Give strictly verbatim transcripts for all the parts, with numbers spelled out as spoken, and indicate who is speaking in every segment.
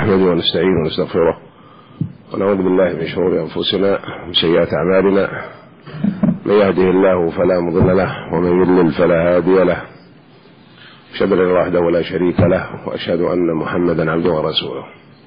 Speaker 1: نحمده ونستعينه ونستغفره ونعوذ بالله من شرور أنفسنا ومن سيئات أعمالنا، من يهده الله فلا مضل له ومن يضلل فلا هادي له، أشهد أن لا إله إلا الله وحده لا شريك له وأشهد أن محمدا عبده ورسوله.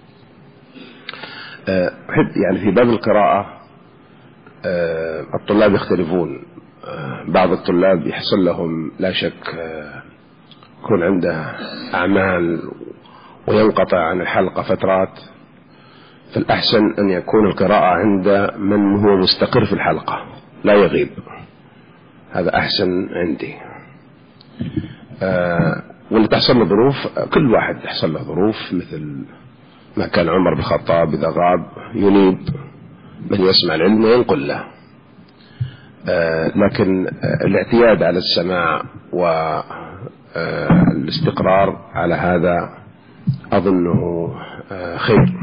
Speaker 1: أحب يعني في باب القراءة الطلاب يختلفون. بعض الطلاب يحصل لهم لا شك يكون عنده أعمال وينقطع عن الحلقة فترات، فالأحسن أن يكون القراءة عند من هو مستقر في الحلقة لا يغيب، هذا أحسن عندي. آه واللي تحصل له ظروف، كل واحد تحصل له ظروف، مثل ما كان عمر بن الخطاب إذا غاب ينيب من يسمع العلم وينقل له. آه لكن آه الاعتياد على السماع والاستقرار على هذا أظنه آه خير.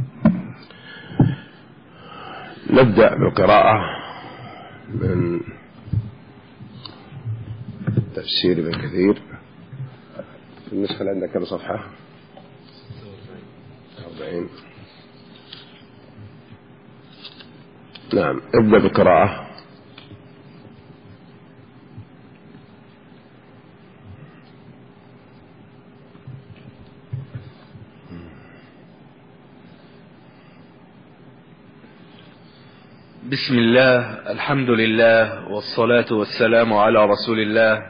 Speaker 1: نبدأ بالقراءة من تفسير ابن كثير. النسخة اللي عندك كم صفحة؟ أربعين. نعم، ابدأ بالقراءة.
Speaker 2: بسم الله، الحمد لله، والصلاة والسلام على رسول الله.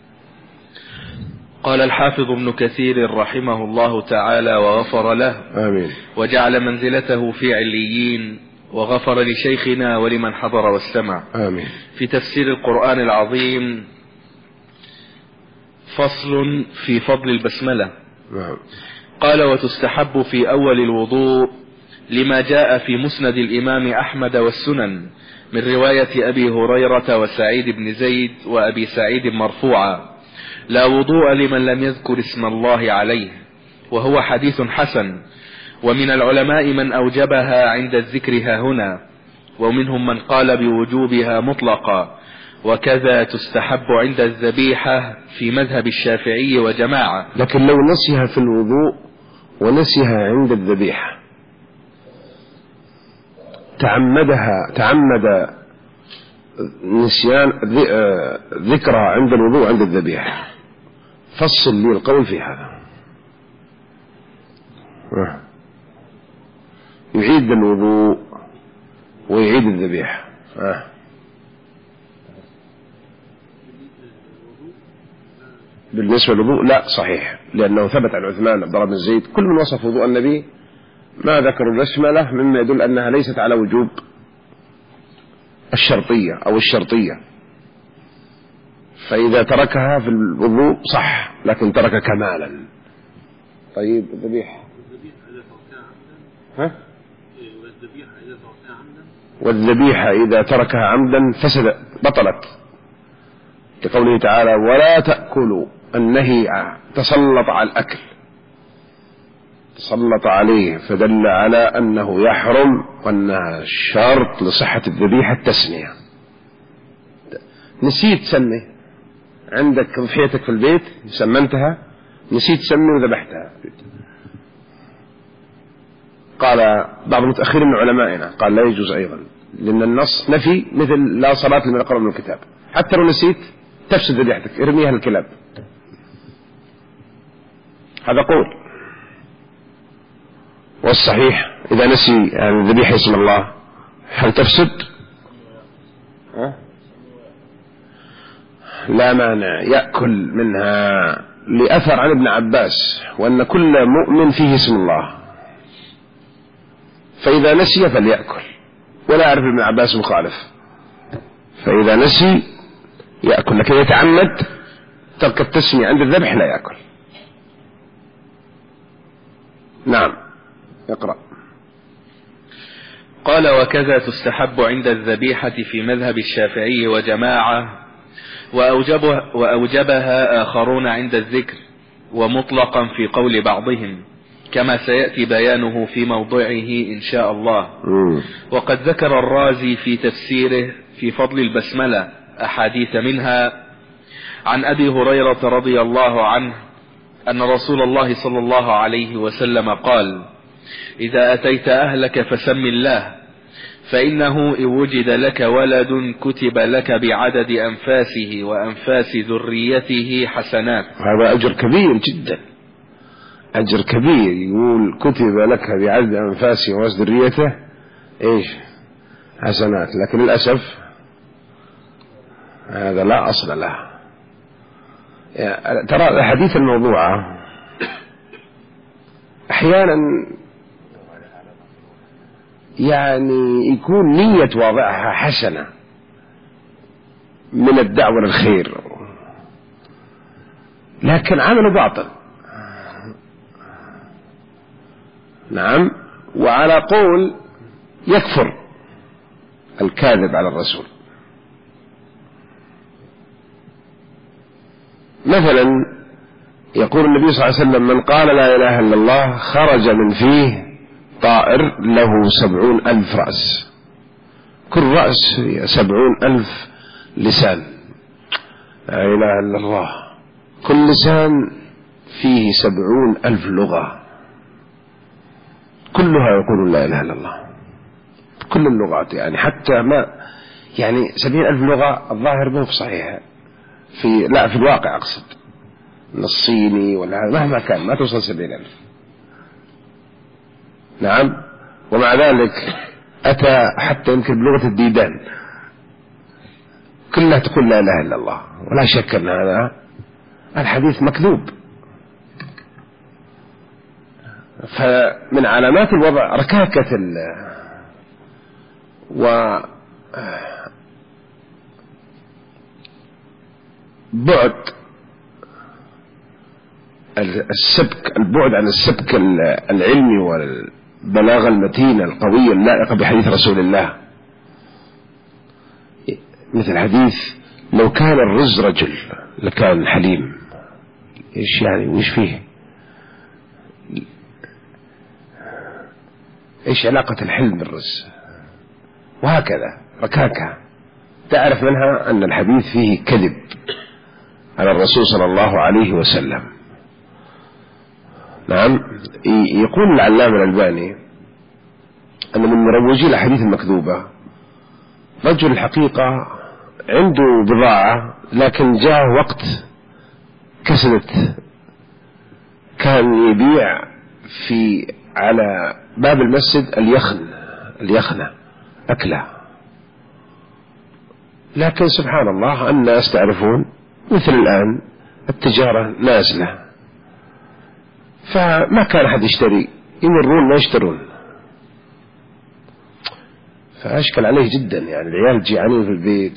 Speaker 2: قال الحافظ ابن كثير رحمه الله تعالى وغفر له،
Speaker 1: آمين،
Speaker 2: وجعل منزلته في عليين، وغفر لشيخنا ولمن حضر واستمع.
Speaker 1: آمين.
Speaker 2: في تفسير القرآن العظيم فصل في فضل البسملة.
Speaker 1: نعم.
Speaker 2: قال: وتستحب في أول الوضوء لما جاء في مسند الإمام أحمد والسنن من رواية أبي هريرة وسعيد بن زيد وأبي سعيد مرفوعا: لا وضوء لمن لم يذكر اسم الله عليه، وهو حديث حسن. ومن العلماء من أوجبها عند الذكر ها هنا، ومنهم من قال بوجوبها مطلقا، وكذا تستحب عند الذبيحة في مذهب الشافعي وجماعة.
Speaker 1: لكن لو نسيها في الوضوء ونسيها عند الذبيحة، تعمدها تعمد نسيان ذكرها عند الوضوء عند الذبيحة، فصل لي القول في هذا. يعيد الوضوء ويعيد الذبيحة. بالنسبة للوضوء لا صحيح، لأنه ثبت عن عثمان عبد الله بن زيد كل من وصف وضوء النبي ما ذكر البسملة، مما يدل أنها ليست على وجوب الشرطية أو الشرطية، فإذا تركها في الوضوء صح، لكن ترك كمالا. طيب الذبيحة ها؟ والذبيحة إذا تركها عمدا فسد بطلت، لقوله تعالى: ولا تأكلوا، النهي تسلط على الأكل، تسلط عليه، فدل على أنه يحرم، وأنها شرط لصحة الذبيحة التسمية. نسيت تسمي، عندك ضحيتك في البيت سمنتها، نسيت تسمي وذبحتها، قال بعض المتأخرين من علمائنا قال لا يجوز أيضا، لأن النص نفي، مثل لا صلاة لمن يقرأ من الكتاب. حتى لو نسيت تفسد ذبيحتك، ارميها الكلاب. هذا قول. والصحيح إذا نسي يعني الذبيحة اسم الله هل تفسد؟ أه؟ لا مانع، يأكل منها، لأثر عن ابن عباس وأن كل مؤمن فيه اسم الله، فإذا نسي فليأكل، ولا أعرف ابن عباس مخالف، فإذا نسي يأكل، لكن يتعمد ترك التسمية عند الذبح لا يأكل. نعم، اقرأ.
Speaker 2: قال: وكذا تستحب عند الذبيحة في مذهب الشافعي وجماعة، وأوجبها, وأوجبها آخرون عند الذكر، ومطلقا في قول بعضهم، كما سيأتي بيانه في موضعه إن شاء الله. وقد ذكر الرازي في تفسيره في فضل البسملة أحاديث، منها عن أبي هريرة رضي الله عنه أن رسول الله صلى الله عليه وسلم قال: إذا أتيت أهلك فسم الله، فإنه إن وجد لك ولد كتب لك بعدد أنفاسه وأنفاس ذريته حسنات.
Speaker 1: هذا أجر كبير جدا، أجر كبير. يقول كتب لك بعدد أنفاسه وأنفاس ذريته إيش حسنات، لكن للأسف هذا لا أصل له. يعني ترى الحديث الموضوعة أحيانا يعني يكون نية واضعها حسنة من الدعوة للخير، لكن عمله باطل. نعم، وعلى قول يكفر الكاذب على الرسول. مثلا يقول النبي صلى الله عليه وسلم: من قال لا إله إلا الله خرج من فيه طائر له سبعون ألف رأس، كل رأس سبعون ألف لسان. لا إله إلا الله، كل لسان فيه سبعون ألف لغة، كلها يقول لا إله إلا الله، كل اللغات. يعني حتى ما يعني سبعين ألف لغة الظاهر مو صحيحة في لا في الواقع، أقصد من الصيني ولا مهما كان ما توصل سبعين ألف. نعم، ومع ذلك أتى حتى يمكن بلغة الديدان كلها تقول لا إله إلا الله، ولا شك أن هذا الحديث مكذوب. فمن علامات الوضع ركاكة ال و بعد السبك البعد عن السبك العلمي والبلاغة المتينة القوية اللائقة بحديث رسول الله. مثل حديث: لو كان الرز رجل لكان حليم. ايش يعني؟ وش فيه؟ ايش علاقة الحلم بالرز؟ وهكذا ركاكة تعرف منها أن الحديث فيه كذب على الرسول صلى الله عليه وسلم. نعم، يقول العلامة الألباني أن من مروجي الأحاديث المكذوبة رجل الحقيقة عنده بضاعة، لكن جاء وقت كسلت، كان يبيع في على باب المسجد اليخن اليخنة أكلة، لكن سبحان الله الناس تعرفون مثل الآن التجارة نازلة، فما كان أحد يشتري، يمرون ما يشترون، فأشكل عليه جدا. يعني العيال جيعانين في البيت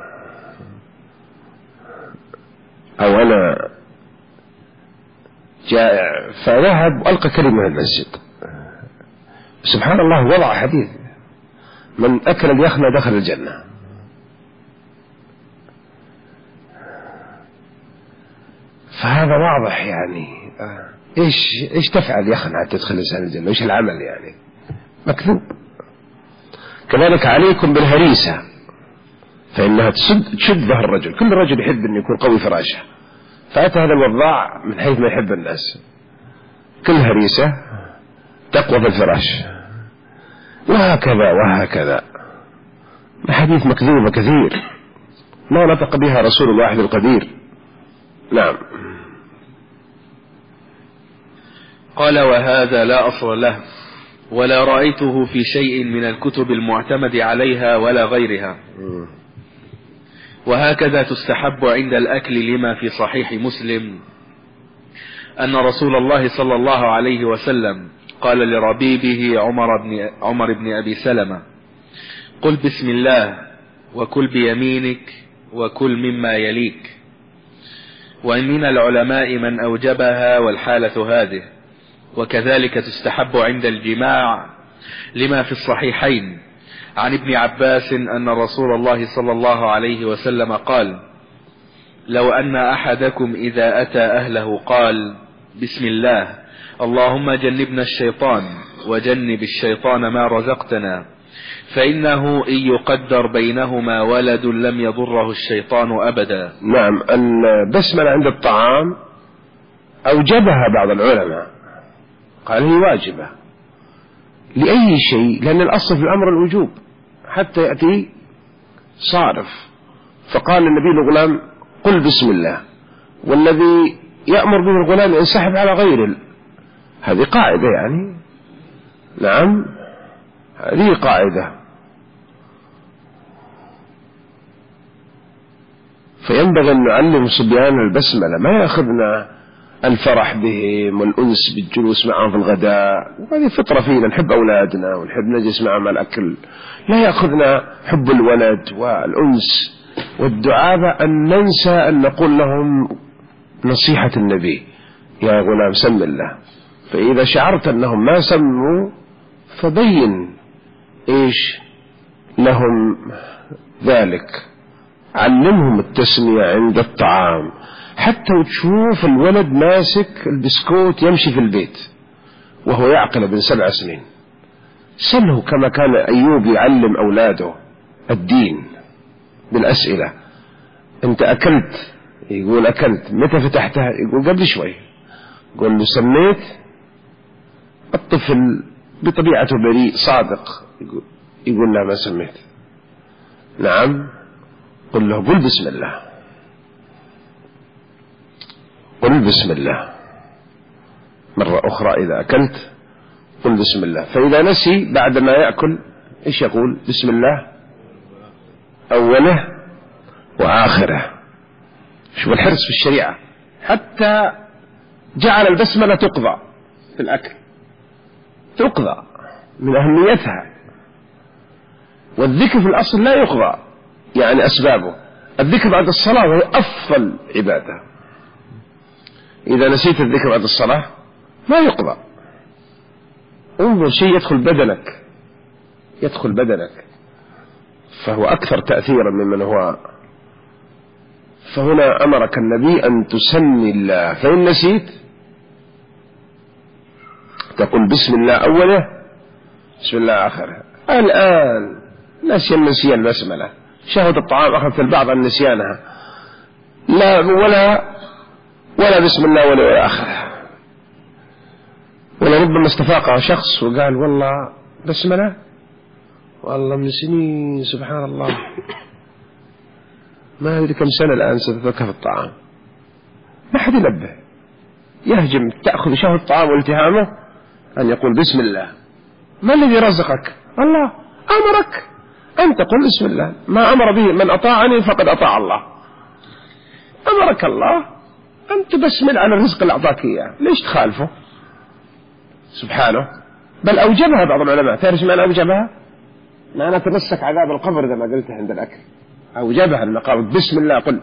Speaker 1: أو أنا جائع، فذهب وألقى كلمة المسجد. سبحان الله وضع حديث: من أكل اليخنة دخل الجنة. فهذا واضح. يعني إيش إيش تفعل يخنة حتى تدخل الإنسان الجنة؟ إيش العمل؟ يعني مكذوب. كذلك عليكم بالهريسة فإنها تشد تشد ظهر الرجل. كل رجل يحب أن يكون قوي فراشه، فأتى هذا الوضاع من حيث ما يحب الناس. كل هريسة تقوى بالفراش، وهكذا وهكذا. حديث مكذوبة كثير ما نطق بها رسول الواحد القدير. نعم.
Speaker 2: قال: وهذا لا أصل له، ولا رأيته في شيء من الكتب المعتمد عليها ولا غيرها. وهكذا تستحب عند الأكل لما في صحيح مسلم أن رسول الله صلى الله عليه وسلم قال لربيبه عمر بن, عمر بن أبي سلمة: قل بسم الله وكل بيمينك وكل مما يليك. وإن من العلماء من أوجبها والحالة هذه. وكذلك تستحب عند الجماع لما في الصحيحين عن ابن عباس أن رسول الله صلى الله عليه وسلم قال: لو أن أحدكم إذا أتى أهله قال: بسم الله اللهم جنبنا الشيطان وجنب الشيطان ما رزقتنا، فإنه إن يقدر بينهما ولد لم يضره الشيطان أبدا.
Speaker 1: نعم، البسملة عند الطعام أوجبها بعض العلماء، قال هي واجبة، لأي شيء، لأن الأصل في الأمر الوجوب حتى يأتي صارف. فقال النبي للغلام قل بسم الله، والذي يأمر به الغلام ينسحب على غيره. هذه قاعدة يعني، نعم هذه قاعدة. فينبغي أن نعلم صبيان البسملة، ما يأخذنا الفرح بهم والأنس بالجلوس معهم في الغداء، وهذه فطرة فينا، نحب أولادنا ونحب نجلس معهم على الأكل. لا يأخذنا حب الولد والأنس والدعابة أن ننسى أن نقول لهم نصيحة النبي يا غلام سم الله. فإذا شعرت أنهم ما سموا فبين إيش لهم ذلك، علمهم التسمية عند الطعام. حتى تشوف الولد ماسك البسكوت يمشي في البيت وهو يعقل ابن سبع سنين، سله كما كان أيوب يعلم أولاده الدين بالأسئلة. أنت أكلت؟ يقول أكلت. متى فتحتها؟ يقول قبل شوي. قل له سميت؟ الطفل بطبيعته بريء صادق يقول, يقول لا ما سميت. نعم، قل له قل بسم الله، قل بسم الله. مرة أخرى إذا أكلت قل بسم الله. فإذا نسي بعد ما يأكل إيش يقول؟ بسم الله أوله وآخره. شوف الحرص في الشريعة، حتى جعل البسملة تقضى في الأكل، تقضى من أهميتها. والذكر في الأصل لا يقضى، يعني أسبابه الذكر بعد الصلاة وهي أفضل عبادة. إذا نسيت الذكر بعد الصلاة ما يقضى. انظر شيء يدخل بدنك، يدخل بدنك فهو أكثر تأثيرا ممن هو. فهنا أمرك النبي أن تسمي الله، فإن نسيت تقول بسم الله أوله بسم الله آخره. الآن نسي النسيان البسملة، شهد الطعام أخذت البعض عن نسيانها، لا ولا ولا بسم الله ولا آخره. ولربما استفاق شخص وقال والله بسملة والله من سنين سبحان الله ما أدري كم سنة الآن ستتركها في الطعام، ما حد ينبه، يهجم تأخذ شهوة الطعام والتهامه أن يقول بسم الله. ما الذي رزقك؟ الله أمرك أن تقول بسم الله. ما أمر به من أطاعني فقد أطاع الله. أمرك الله أن تبسمل على الرزق اللي أعطاك إياه، ليش تخالفه سبحانه؟ بل أوجبها بعض العلماء. تعرف معنى أوجبها؟ معنى تمسك عذاب القبر زي ما قلت عند الأكل، أوجبها المقام بسم الله. قل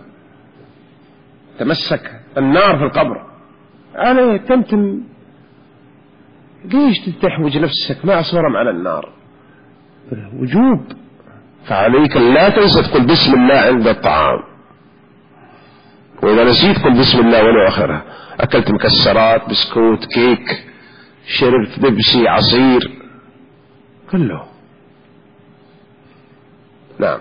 Speaker 1: تمسك النار في القبر، أنا تمتم ليش تحوج نفسك؟ ما أصبرهم على النار، وجوب. فعليك لا تنسى تقول بسم الله عند الطعام، وإذا نسيت قل بسم الله ولو آخره. أكلت مكسرات بسكوت كيك شربت بيبسي عصير كله. نعم.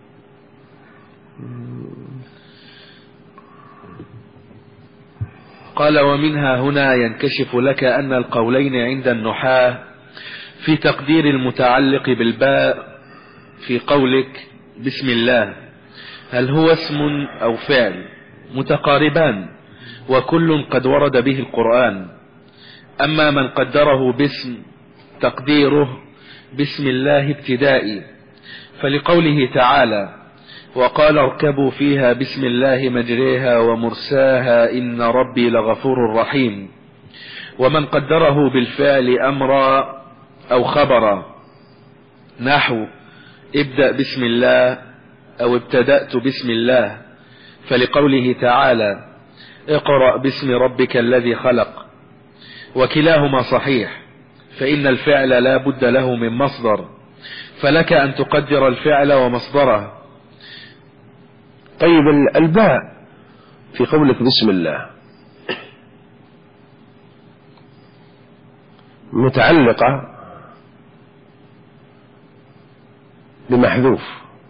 Speaker 2: قال ومنها هنا ينكشف لك أن القولين عند النحاة في تقدير المتعلق بالباء في قولك بسم الله هل هو اسم أو فعل متقاربان وكل قد ورد به القرآن. أما من قدره باسم تقديره بسم الله ابتدائي، فلقوله تعالى وقال اركبوا فيها بسم الله مجريها ومرساها إن ربي لغفور رحيم. ومن قدره بالفعل أمرا أو خبرا نحو ابدأ بسم الله أو ابتدأت بسم الله، فلقوله تعالى اقرأ باسم ربك الذي خلق. وكلاهما صحيح، فإن الفعل لا بد له من مصدر، فلك أن تقدر الفعل ومصدره.
Speaker 1: طيب الباء في قولك بسم الله متعلقة بمحذوف،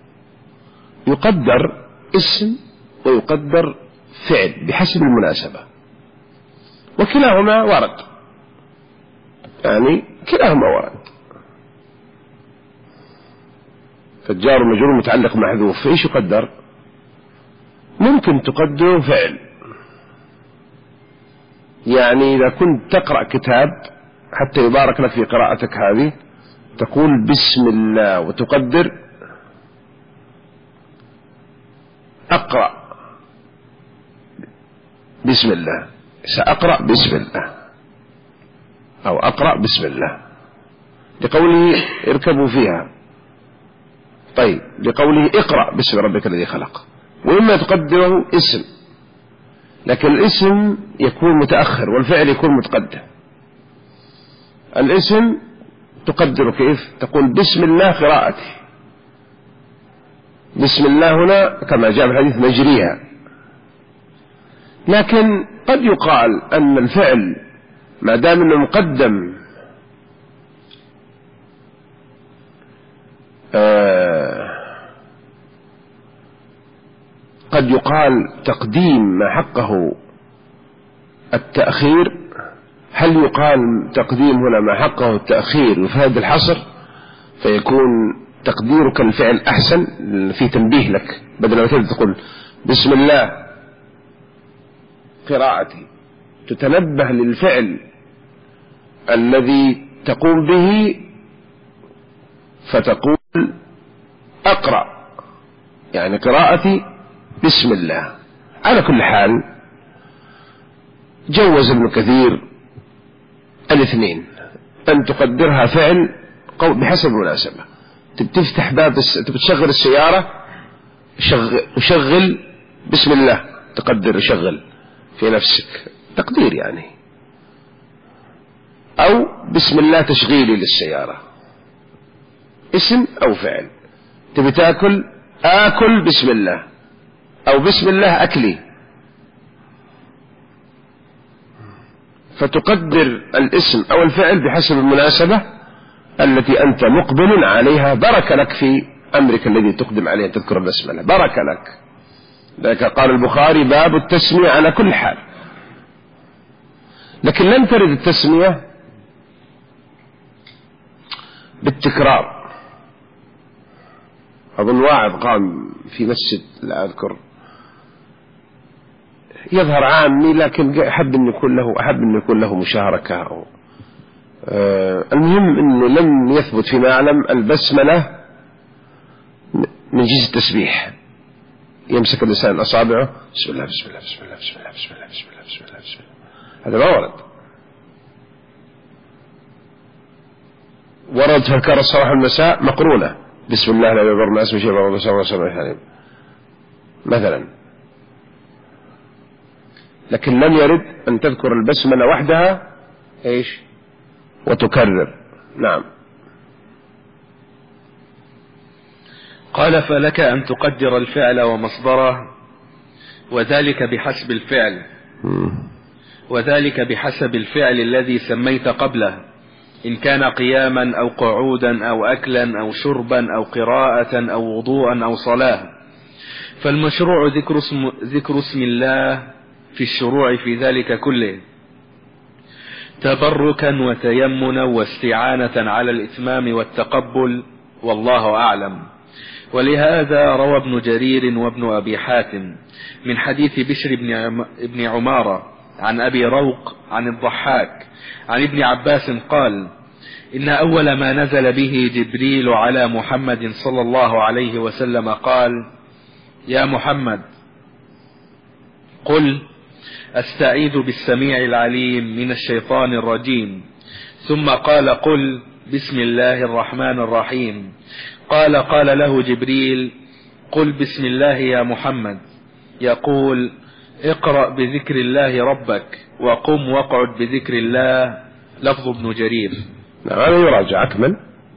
Speaker 1: يقدر اسم ويقدر فعل بحسب المناسبة، وكلاهما ورد، يعني كلاهما ورد. فالجار والمجرور متعلق محذوف، فإيش يقدر؟ ممكن تقدره فعل. يعني إذا كنت تقرأ كتاب حتى يبارك لك في قراءتك هذه تقول بسم الله وتقدر أقرأ بسم الله، سأقرأ بسم الله أو أقرأ بسم الله، لقوله اركبوا فيها. طيب لقوله اقرأ باسم ربك الذي خلق. وإما تقدره اسم، لكن الاسم يكون متأخر والفعل يكون متقدم. الاسم تقدر كيف؟ تقول بسم الله قراءتي. بسم الله هنا كما جاء في الحديث مجريها. لكن قد يقال أن الفعل ما دام أنه مقدم آه قد يقال تقديم ما حقه التأخير. هل يقال تقديم هنا ما حقه التأخير وفهد الحصر فيكون تقديرك الفعل أحسن في تنبيه لك، بدل ما تقول بسم الله قراءتي تتنبه للفعل الذي تقوم به فتقول أقرأ، يعني قراءتي بسم الله. على كل حال جوز ابن كثير الاثنين، أن تقدرها فعل بحسب المناسبة. تفتح باب تشغل السيارة شغل بسم الله، تقدر شغل في نفسك تقدير يعني، أو بسم الله تشغيلي للسيارة، اسم أو فعل. تبي تأكل آكل بسم الله، أو بسم الله أكلي، فتقدر الاسم أو الفعل بحسب المناسبة التي أنت مقبل عليها. برك لك في أمرك الذي تقدم عليه تذكر البسملة، برك لك. لذلك قال البخاري باب التسمية على كل حال. لكن لم ترد التسمية بالتكرار. أظن واعظ قام في مسجد لا أذكر يظهر عامي، لكن أحب أن يكون له أحب أن يكون له مشاركة أو آه المهم أنه لم يثبت فيما أعلم البسملة من جنس التسبيح. يمسك الإنسان أصابعه بسم الله بسم الله بسم الله بسم الله بسم الله بسم الله بسم الله بسم الله، هذا ما ورد. ورد في أذكار الصباح والمساء مقرونة بسم الله لا يضر ما اسم شيء ولا بسم الله مثلا، لكن لم يرد أن تذكر البسملة وحدها إيش وتكرر. نعم.
Speaker 2: قال فلك أن تقدر الفعل ومصدره، وذلك بحسب الفعل وذلك بحسب الفعل الذي سميت قبله، إن كان قياما أو قعودا أو أكلا أو شربا أو قراءة أو وضوءا أو صلاة. فالمشروع ذكر اسم, ذكر اسم الله في الشروع في ذلك كله، تبركا وتيمنا واستعانة على الإتمام والتقبل، والله أعلم. ولهذا روى ابن جرير وابن أبي حاتم من حديث بشر بن عمارة عن أبي روق عن الضحاك عن ابن عباس قال: إن أول ما نزل به جبريل على محمد صلى الله عليه وسلم قال: يا محمد قل أستعيذ بالسميع العليم من الشيطان الرجيم، ثم قال: قل بسم الله الرحمن الرحيم. قال قال له جبريل: قل بسم الله يا محمد. يقول: اقرأ بذكر الله ربك وقم واقعد بذكر الله. لفظ ابن جرير.
Speaker 1: نعم هذا يراجع أكمل.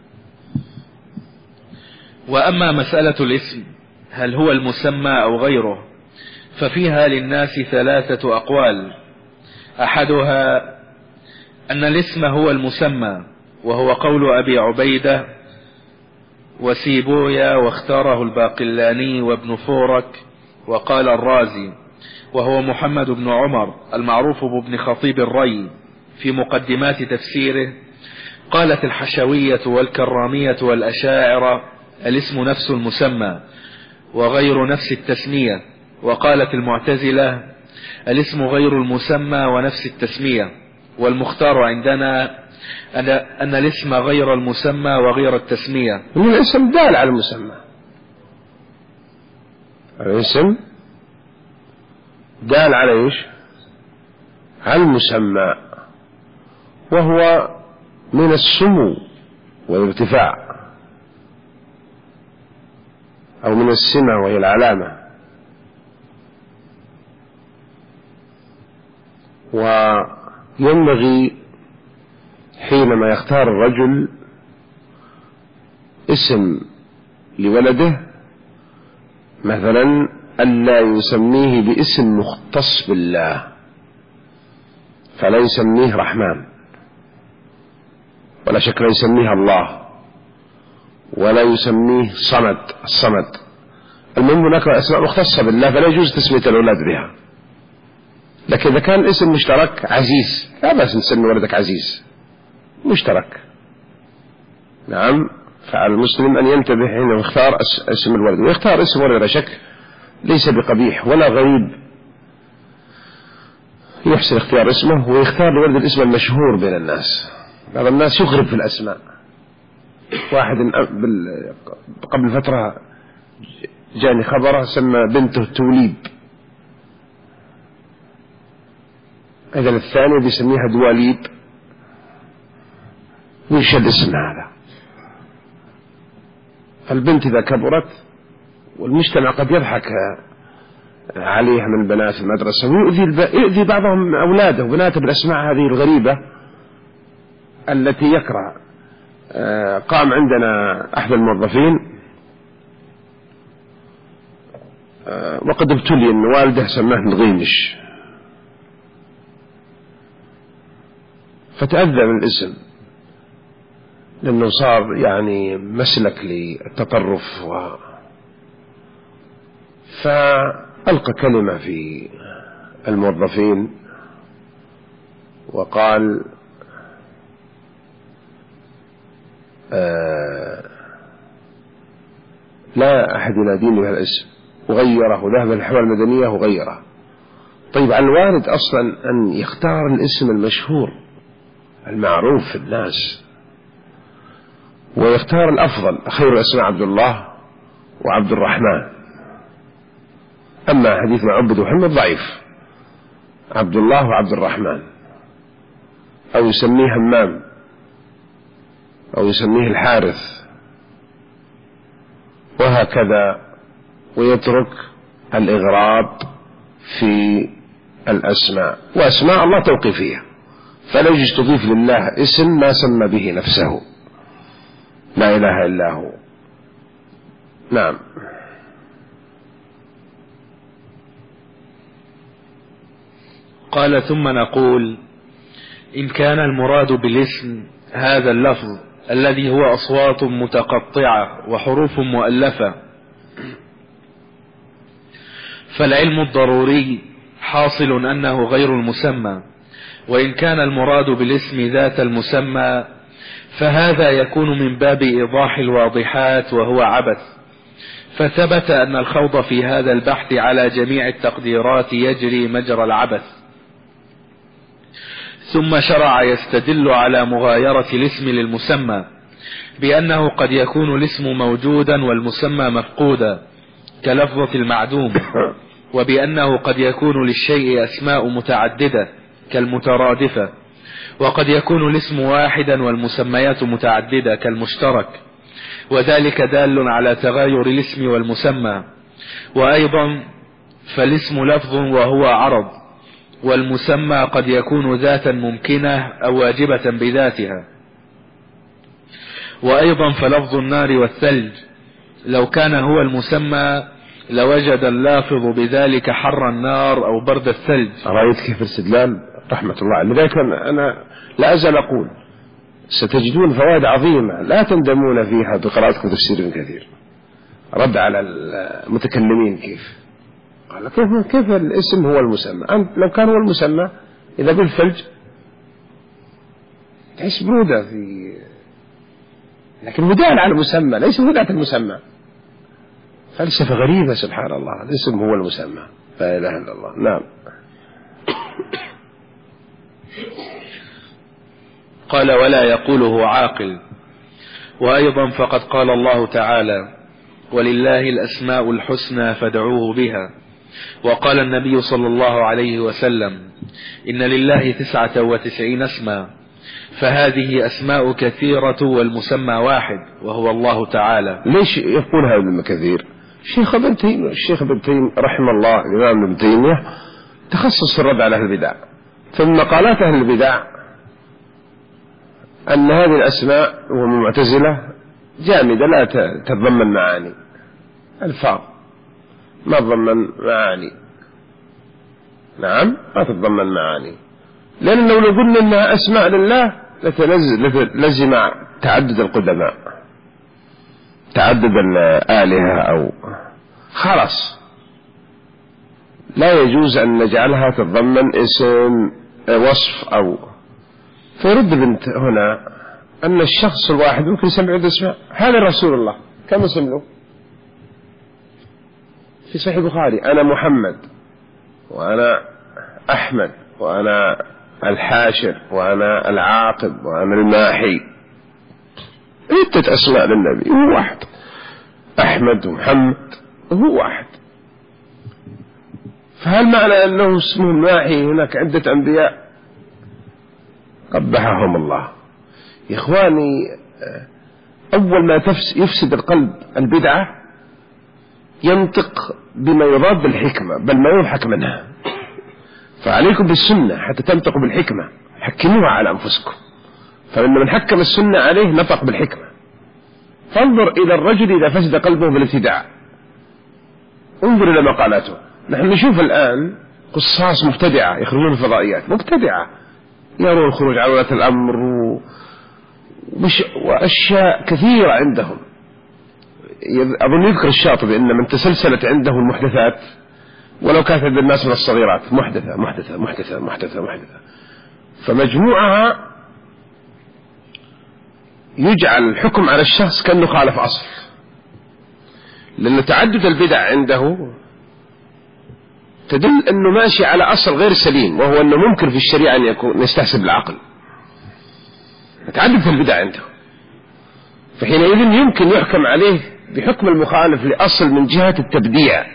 Speaker 2: وأما مسألة الاسم هل هو المسمى أو غيره ففيها للناس ثلاثة أقوال. أحدها أن الاسم هو المسمى، وهو قول أبي عبيدة وسيبويا، واختاره الباقلاني وابن فورك، وقال الرازي، وهو محمد بن عمر المعروف بابن خطيب الري في مقدمات تفسيره. قالت الحشوية والكرامية والأشاعرة الاسم نفس المسمى وغير نفس التسمية. وقالت المعتزلة الاسم غير المسمى ونفس التسمية. والمختار عندنا أن الاسم غير المسمى وغير التسمية.
Speaker 1: الاسم دال على المسمى، الاسم دال على ايش؟ على المسمى، وهو من السمو والارتفاع، أو من السمة وهي العلامة. وينبغي حينما يختار الرجل اسم لولده مثلا ألا يسميه باسم مختص بالله، فلا يسميه رحمن، ولا شك لا يسميه الله، ولا يسميه صمد الصمد. المهم هناك أسماء مختصة بالله فلا يجوز تسمية الأولاد بها. لكن إذا كان الاسم مشترك عزيز لا بأس نسمي ولدك عزيز، مشترك. نعم، فعلى المسلم أن ينتبه حين يختار اسم الولد، ويختار اسم ولد لا شك ليس بقبيح ولا غريب، يحسن اختيار اسمه، ويختار لولد الاسم المشهور بين الناس. بعض الناس يغرب في الأسماء. واحد قبل فترة جاني خبر سمى بنته توليب، إذا الثاني بيسميها دواليب. وش الاسم هذا؟ البنت إذا كبرت والمجتمع قد يضحك عليها من بنات المدرسة ويؤذي يؤذي بعضهم أولاده وبناته بالأسماء هذه الغريبة التي يكره. قام عندنا أحد الموظفين وقد ابتلي أن والده سماه الغيمش، فتأذى من الاسم لأنه صار يعني مسلك للتطرف. و... فألقى كلمة في الموظفين وقال آه لا أحد يناديني بهذا الاسم، وغيره وذهب للحوار المدنية وغيره. طيب على الوالد أصلا أن يختار الاسم المشهور المعروف في الناس، ويختار الأفضل. خير الأسماء عبد الله وعبد الرحمن. أما حديث ما عبد محمد ضعيف، عبد الله وعبد الرحمن، أو يسميه همام أو يسميه الحارث وهكذا، ويترك الإغراب في الأسماء. وأسماء الله توقيفية، فلا يجوز تضيف لله اسم ما سمى به نفسه، لا إله إلا هو. نعم.
Speaker 2: قال ثم نقول إن كان المراد بالاسم هذا اللفظ الذي هو أصوات متقطعة وحروف مؤلفة، فالعلم الضروري حاصل أنه غير المسمى. وإن كان المراد بالاسم ذات المسمى فهذا يكون من باب إيضاح الواضحات وهو عبث. فثبت أن الخوض في هذا البحث على جميع التقديرات يجري مجرى العبث. ثم شرع يستدل على مغايرة الاسم للمسمى بأنه قد يكون الاسم موجودا والمسمى مفقودا كلفظة المعدوم، وبأنه قد يكون للشيء أسماء متعددة كالمترادفة، وقد يكون الاسم واحدا والمسميات متعددة كالمشترك، وذلك دال على تغاير الاسم والمسمى. وأيضا فالاسم لفظ وهو عرض، والمسمى قد يكون ذاتا ممكنة أو واجبة بذاتها. وأيضا فلفظ النار والثلج لو كان هو المسمى لوجد اللافظ بذلك حر النار أو برد الثلج.
Speaker 1: رأيت كيف الاستدلال رحمة الله عليه. لذلك أنا لا أزال أقول ستجدون فوائد عظيمة لا تندمون فيها بقراءتكم تفسير كثير. رد على المتكلمين كيف قال كيف كيف الاسم هو المسمى. أنت لو كان هو المسمى إذا بالثلج تحس برودة في لكن وداع على المسمى ليس وداعة المسمى. فلسفة غريبة سبحان الله، الاسم هو المسمى، لا إله إلا الله. نعم.
Speaker 2: قال ولا يقوله عاقل. وأيضا فقد قال الله تعالى ولله الأسماء الحسنى فادعوه بها. وقال النبي صلى الله عليه وسلم إن لله تسعة وتسعين اسما، فهذه أسماء كثيرة والمسمى واحد وهو الله تعالى.
Speaker 1: ليش يقول هذا ابن كثير؟ الشيخ ابن تيمية الشيخ ابن تيمية رحمه الله الإمام ابن تيمية تخصص الرد على أهل البدع. ثم مقالات أهل البدع أن هذه الأسماء والمعتزلة جامدة لا تتضمن معاني، ألفاظ ما تضمن معاني. نعم ما تتضمن معاني، لأنه لو قلنا أنها أسماء لله لزم تعدد القدماء، تعدد الآلهة، أو خلاص لا يجوز أن نجعلها تتضمن اسم وصف. أو فيرد بنت هنا أن الشخص الواحد ممكن يسمع عدة اسماء. هذا رسول الله كم اسم له في صحيح البخاري؟ أنا محمد، وأنا أحمد، وأنا الحاشر، وأنا العاقب، وأنا الماحي. عدة أسماء للنبي، هو واحد. أحمد ومحمد هو واحد. فهل معنى أنه اسمه الماحي هناك عدة أنبياء؟ قبحهم الله. يا إخواني أول ما يفسد القلب البدعة ينطق بما يضاد الحكمة بل ما يضحك منها. فعليكم بالسنة حتى تنطقوا بالحكمة، حكموها على أنفسكم. فإن من حكم السنة عليه نطق بالحكمة. فانظر إلى الرجل إذا فسد قلبه بالابتداع، انظر إلى مقالاته. نحن نشوف الآن قصاص مبتدعة يخرجون الفضائيات، مبتدعة يرون الخروج على ولاة الأمر وأشياء كثيرة عندهم. أظن يذكر الشاطبي إن من تسلسلت عنده المحدثات ولو كانت عند الناس من الصغيرات محدثة محدثة محدثة محدثة محدثة، فمجموعها يجعل الحكم على الشخص كأنه خالف أصل، لأن تعدد البدع عنده تدل أنه ماشي على أصل غير سليم، وهو أنه ممكن في الشريعة أن يكون يستحسب العقل. تعدد البدع عنده، فحينئذ يمكن يحكم عليه بحكم المخالف لأصل من جهة التبديع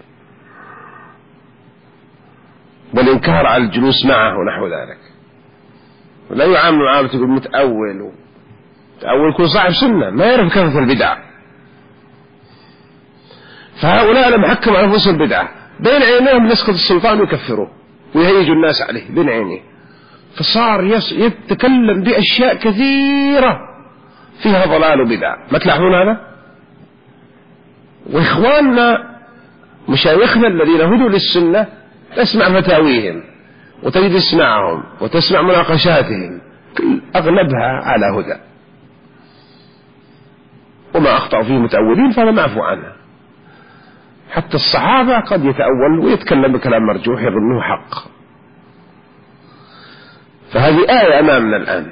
Speaker 1: والإنكار على الجلوس معه ونحو ذلك. ولا يعامل معاملة يقول متأول، متأول يكون صاحب سنة ما يعرف كثرة البدع. فهؤلاء لما حكموا على أنفسهم البدعة بين عينيهم يسقط السلطان ويكفروه ويهيج الناس عليه بين عينيه، فصار يتكلم بأشياء كثيرة فيها ضلال وبدع. ما تلاحظون هذا؟ وإخواننا مشايخنا الذين هدوا للسنة تسمع فتاويهم وتجد اسمعهم وتسمع مناقشاتهم أغلبها على هدى، وما أخطأ فيه متأولين فهذا معفو عنه. حتى الصحابة قد يتأول ويتكلم بكلام مرجوح يظنه حق. فهذه آية أمامنا الآن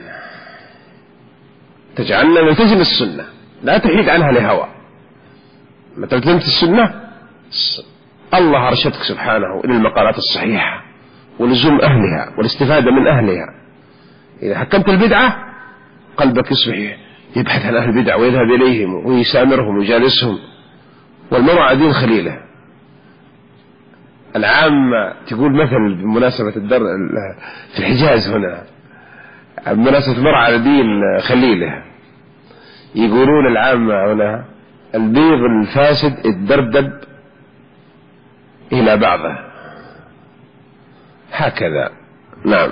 Speaker 1: تجعلنا نلتزم السنة، لا تحيد عنها لهوى. متى التزمت السنة الله أرشدك سبحانه إلى المقالات الصحيحة ولزوم أهلها والاستفادة من أهلها. إذا حكمت البدعة قلبك يصبح يبحث عن أهل البدع ويذهب إليهم ويسامرهم ويجالسهم، والمرء عدين خليله. العامة تقول مثل بمناسبة الدر في الحجاز هنا بمناسبة مرء على دين خليله، يقولون العامة هنا البيض الفاسد الدردب إلى بعضه هكذا. نعم.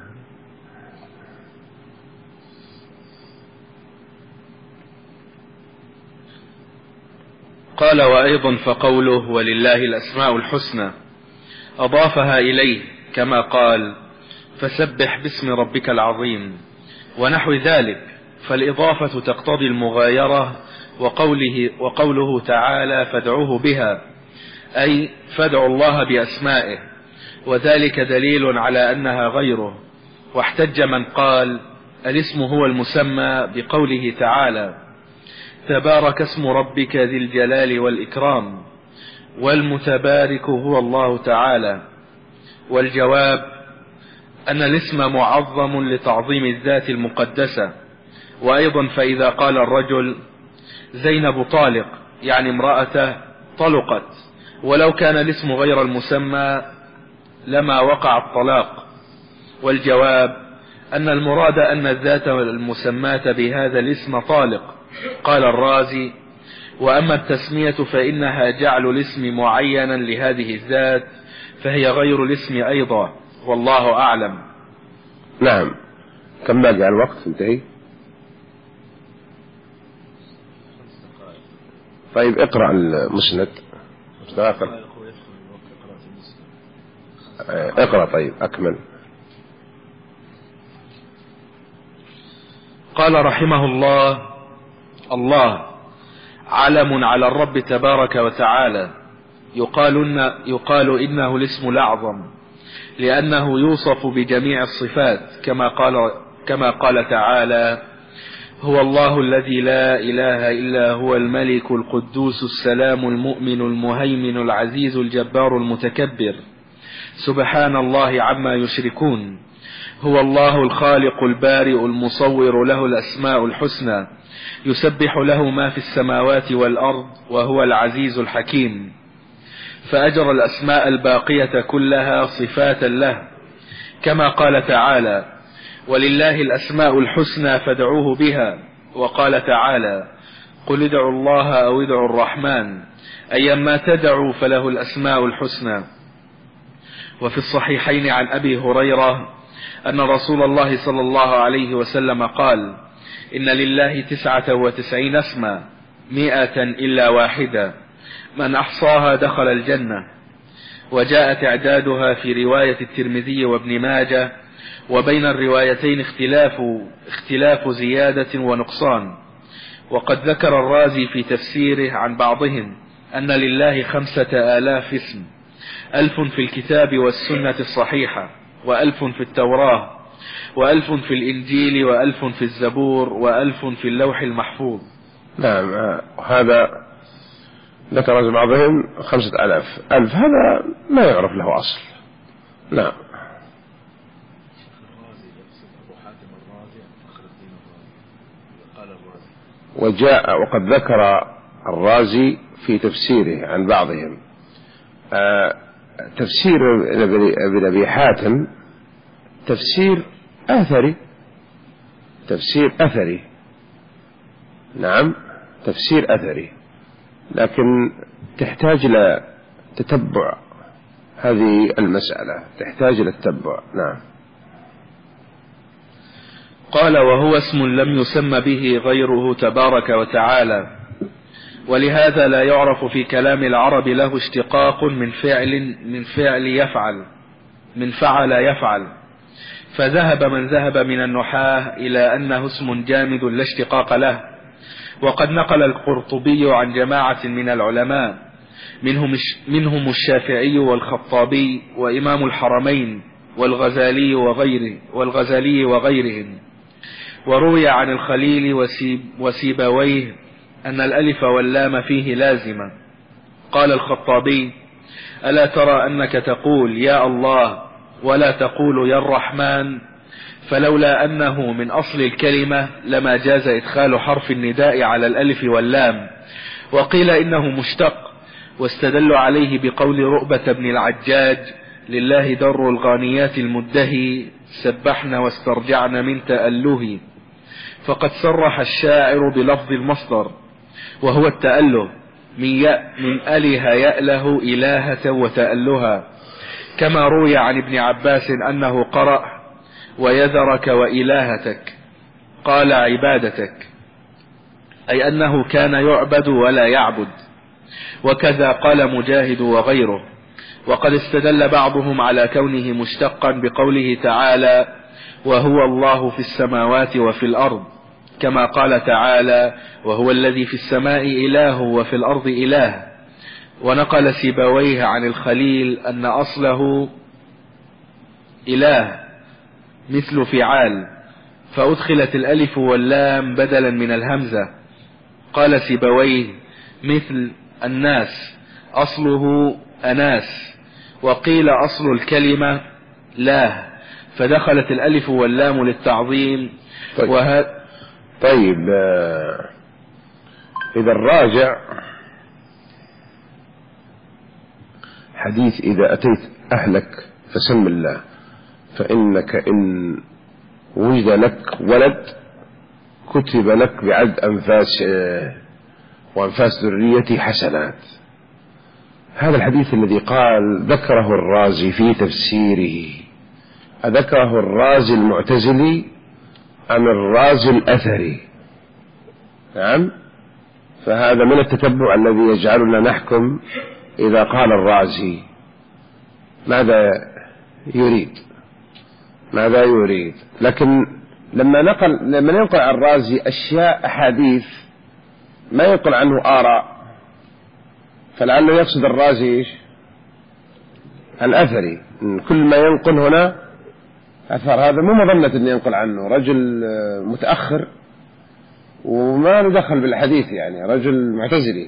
Speaker 2: قال وأيضا فقوله ولله الأسماء الحسنى أضافها إليه كما قال فسبح باسم ربك العظيم ونحو ذلك، فالإضافة تقتضي المغايرة. وقوله, وقوله تعالى فادعوه بها أي فادعوا الله بأسمائه، وذلك دليل على أنها غيره. واحتج من قال الاسم هو المسمى بقوله تعالى تبارك اسم ربك ذي الجلال والإكرام، والمتبارك هو الله تعالى. والجواب أن الاسم معظم لتعظيم الذات المقدسة. وأيضا فإذا قال الرجل زينب طالق يعني امرأته طلقت، ولو كان الاسم غير المسمى لما وقع الطلاق. والجواب أن المراد أن الذات المسماة بهذا الاسم طالق. قال الرازي: وأما التسمية فإنها جعل الاسم معينا لهذه الذات، فهي غير الاسم أيضا، والله أعلم.
Speaker 1: نعم. كم باقي الوقت؟ انتهي. طيب اقرأ المسند. اقرأ. طيب أكمل.
Speaker 2: قال رحمه الله: الله علم على الرب تبارك وتعالى، يقال, إن يقال إنه الاسم الأعظم، لأنه يوصف بجميع الصفات، كما قال, كما قال تعالى: هو الله الذي لا إله إلا هو الملك القدوس السلام المؤمن المهيمن العزيز الجبار المتكبر، سبحان الله عما يشركون. هو الله الخالق البارئ المصور، له الأسماء الحسنى، يسبح له ما في السماوات والأرض، وهو العزيز الحكيم. فأجرى الأسماء الباقية كلها صفاتا له، كما قال تعالى: ولله الأسماء الحسنى فادعوه بها. وقال تعالى: قل ادعوا الله أو ادعوا الرحمن أيما تدعوا فله الأسماء الحسنى. وفي الصحيحين عن أبي هريرة أن رسول الله صلى الله عليه وسلم قال: إن لله تسعة وتسعين اسما مئة إلا واحدة، من أحصاها دخل الجنة. وجاء تعدادها في رواية الترمذي وابن ماجه، وبين الروايتين اختلاف, اختلاف زيادة ونقصان. وقد ذكر الرازي في تفسيره عن بعضهم أن لله خمسة آلاف اسم، ألف في الكتاب والسنة الصحيحة، وألف في التوراة، وألف في الإنجيل، وألف في الزبور، وألف في اللوح المحفوظ.
Speaker 1: نعم. هذا ذكر بعضهم خمسة آلاف. ألف هذا ما يعرف له أصل. نعم. وجاء وقد ذكر الرازي في تفسيره عن بعضهم آه تفسير ابن أبي حاتم تفسير أثري، تفسير أثري. نعم، تفسير أثري، لكن تحتاج إلى تتبع هذه المسألة، تحتاج إلى التتبع. نعم.
Speaker 2: قال: وهو اسم لم يسم به غيره تبارك وتعالى، ولهذا لا يعرف في كلام العرب له اشتقاق من فعل من فعل يفعل من فعل يفعل. فذهب من ذهب من النحاة إلى أنه اسم جامد لا اشتقاق له. وقد نقل القرطبي عن جماعة من العلماء، منهم منهم الشافعي والخطابي وإمام الحرمين والغزالي وغيره والغزالي وغيرهم. وروي عن الخليل وسيب وسيبويه أن الألف واللام فيه لازمة. قال الخطابي: ألا ترى أنك تقول يا الله ولا تقول يا الرحمن؟ فلولا أنه من أصل الكلمة لما جاز إدخال حرف النداء على الألف واللام. وقيل إنه مشتق، واستدل عليه بقول رؤبة بن العجاج: لله در الغانيات المدهي، سبحنا واسترجعنا من تأله. فقد صرح الشاعر بلفظ المصدر، وهو التأله، من, يأ من أله يأله إلهة وتألها، كما روي عن ابن عباس أنه قرأ: ويذرك وإلهتك، قال عبادتك، أي أنه كان يعبد ولا يعبد. وكذا قال مجاهد وغيره. وقد استدل بعضهم على كونه مشتقا بقوله تعالى: وهو الله في السماوات وفي الأرض، كما قال تعالى: وهو الذي في السماء إله وفي الأرض إله. ونقل سيبويه عن الخليل أن أصله إله مثل فعال، فأدخلت الألف واللام بدلا من الهمزة. قال سيبويه مثل الناس أصله أناس، وقيل أصل الكلمة لا، فدخلت الألف واللام للتعظيم.
Speaker 1: طيب,
Speaker 2: وه...
Speaker 1: طيب آه إذا الراجع حديث إذا أتيت أهلك فسم الله، فإنك إن وجد لك ولد كتب لك بعد أنفاس وأنفاس ذريتي حسنات. هذا الحديث الذي قال ذكره الرازي في تفسيره، أذكره الرازي المعتزلي أم الرازي الأثري؟ نعم، فهذا من التتبع الذي يجعلنا نحكم إذا قال الرازي ماذا يريد ماذا يريد. لكن لما نقل لما ينقل عن الرازي أشياء أحاديث ما ينقل عنه آراء، فلعله يقصد الرازي إيش؟ الأثري. كل ما ينقل هنا أثر، هذا مو مظنة أن ينقل عنه رجل متأخر وما ندخل بالحديث، يعني رجل معتزلي،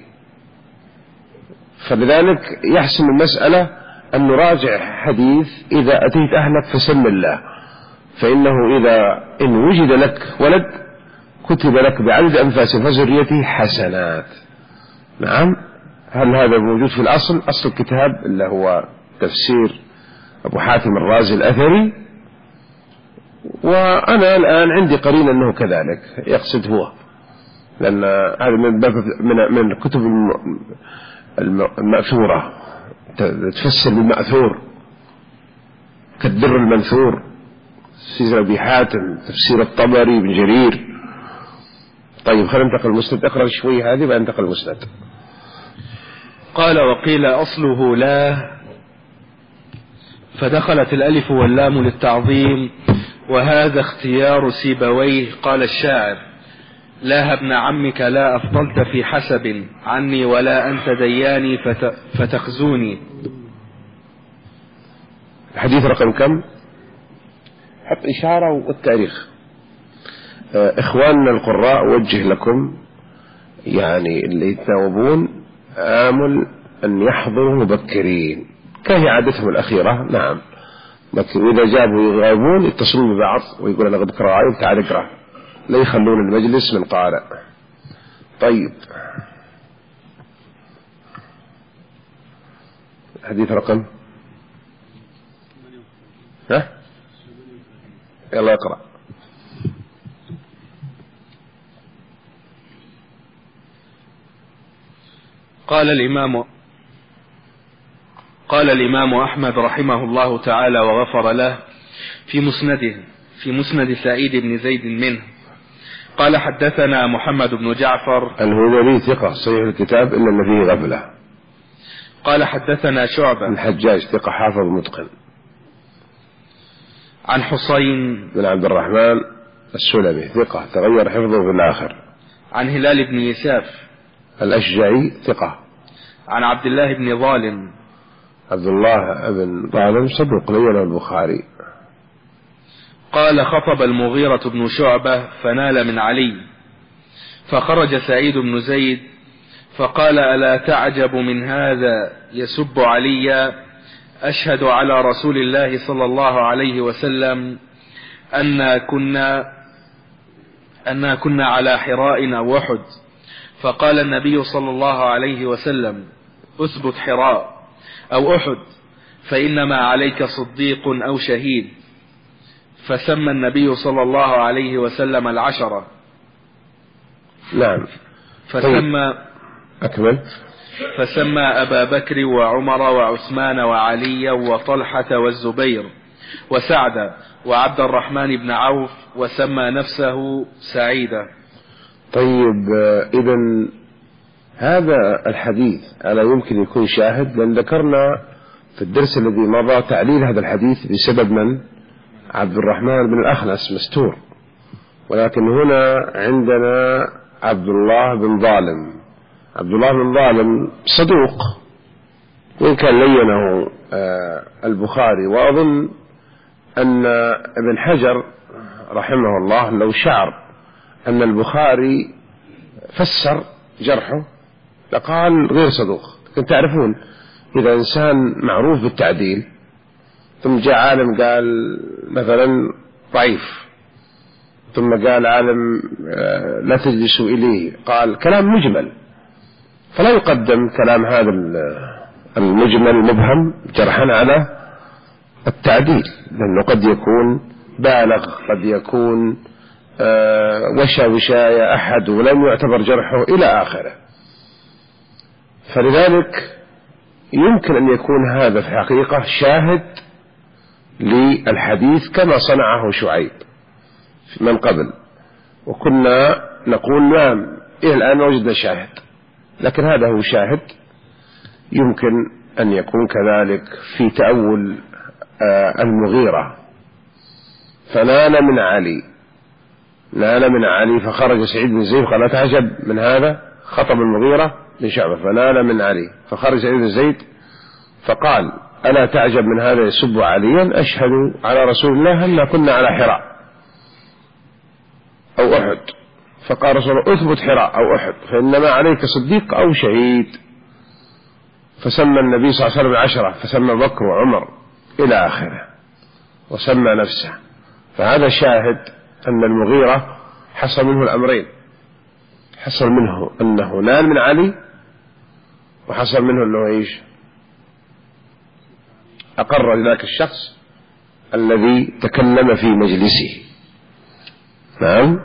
Speaker 1: فلذلك يحسم المسألة أن نراجع حديث إذا أتيت أهلك فسم الله، فإنه إذا إن وجد لك ولد كتب لك بعدد أنفاس فذريته حسنات. نعم، هل هذا موجود في الأصل أصل الكتاب اللي هو تفسير أبو حاتم الرازي الأثري؟ وأنا الآن عندي قرين أنه كذلك يقصد هو، لأن هذا من من من الكتب المأثورة تفسر بالمأثور كالدر المنثور، سير أبي حاتم، تفسير الطبري بن جرير. طيب خلينا ننتقل المسند، اقرأ شوي هذه بعد ننتقل المسند.
Speaker 2: قال وقيل أصله لا، فدخلت الألف واللام للتعظيم، وهذا اختيار سيبويه. قال الشاعر لا ابن عمك لا أفضلت في حسب عني، ولا أنت دياني فتخزوني.
Speaker 1: الحديث رقم كم؟ حط إشارة والتاريخ. إخواننا القراء وجه لكم يعني اللي يتناوبون آمل أن يحضروا مبكرين كهي عادتهم الأخيرة. نعم، لكن إذا جابوا يغيبون يتصلون ببعض ويقول أنا قد قرأت تعال اقرأ، لا يخلون المجلس من قارئ. طيب حديث رقم ها يلا اقرأ.
Speaker 2: قال الإمام قال الإمام أحمد رحمه الله تعالى وغفر له في مسنده في مسند سعيد بن زيد منه قال حدثنا محمد بن جعفر
Speaker 1: الهذلي ثقة صحيح الكتاب إلا أن فيه غفلة.
Speaker 2: قال حدثنا شعبة
Speaker 1: الحجاج ثقة حافظ متقن.
Speaker 2: عن حسين
Speaker 1: بن عبد الرحمن السلمي ثقة تغير حفظه في الآخر.
Speaker 2: عن هلال بن يساف
Speaker 1: الأشجعي ثقة.
Speaker 2: عن عبد الله بن ظالم
Speaker 1: عبد الله بن ظالم صدوق لين البخاري.
Speaker 2: قال خطب المغيرة بن شعبة فنال من علي، فخرج سعيد بن زيد فقال ألا تعجب من هذا يسب عليا؟ أشهد على رسول الله صلى الله عليه وسلم أن كنا أن كنا على حراء أو أحد. فقال النبي صلى الله عليه وسلم أثبت حراء أو أحد فإنما عليك صديق أو شهيد. فسمى النبي صلى الله عليه وسلم العشرة.
Speaker 1: نعم.
Speaker 2: فسمى
Speaker 1: أكمل.
Speaker 2: فسمى أبا بكر وعمر وعثمان وعلي وطلحة والزبير وسعد وعبد الرحمن بن عوف، وسمى نفسه سعيدا.
Speaker 1: طيب إذن هذا الحديث ألا يمكن يكون شاهد؟ لأن ذكرنا في الدرس الذي مضى تعليل هذا الحديث بسبب من؟ عبد الرحمن بن الأخنس مستور، ولكن هنا عندنا عبد الله بن ظالم. عبد الله بن ظالم صدوق وإن كان لينه البخاري، وأظن أن ابن حجر رحمه الله لو شعر أن البخاري فسر جرحه لقال غير صدوق. لكن تعرفون إذا إنسان معروف بالتعديل ثم جاء عالم قال مثلا ضعيف، ثم قال عالم لا تجلسوا إليه، قال كلام مجمل، فلا يقدم كلام هذا المجمل المبهم جرحا على التعديل، لأنه قد يكون بالغ، قد يكون وشى وشاية أحد ولم يعتبر جرحه إلى آخره. فلذلك يمكن أن يكون هذا في حقيقة شاهد للحديث كما صنعه شعيب من قبل، وكنا نقول نعم إلى الآن وجدنا شاهد، لكن هذا هو شاهد. يمكن أن يكون كذلك في تأول المغيرة، فنال من علي نال من علي فخرج سعيد بن زيد قال لا تعجب من هذا، خطب المغيرة بن شعبة فنال من علي، فخرج سعيد بن زيد فقال ألا تعجب من هذا يسب عليا، أشهد على رسول الله أننا كنا على حراء أو أحد، فقال رسول الله أثبت حراء أو أحد فإنما عليك صديق أو شهيد، فسمى النبي صلى الله عليه وسلم عشرة، فسمى بكر وعمر إلى آخره وسمى نفسه. فهذا شاهد أن المغيرة حصل منه الأمرين، حصل منه أنه نال من علي، وحصل منه أنه إيش أقر ذاك الشخص الذي تكلم في مجلسه نعم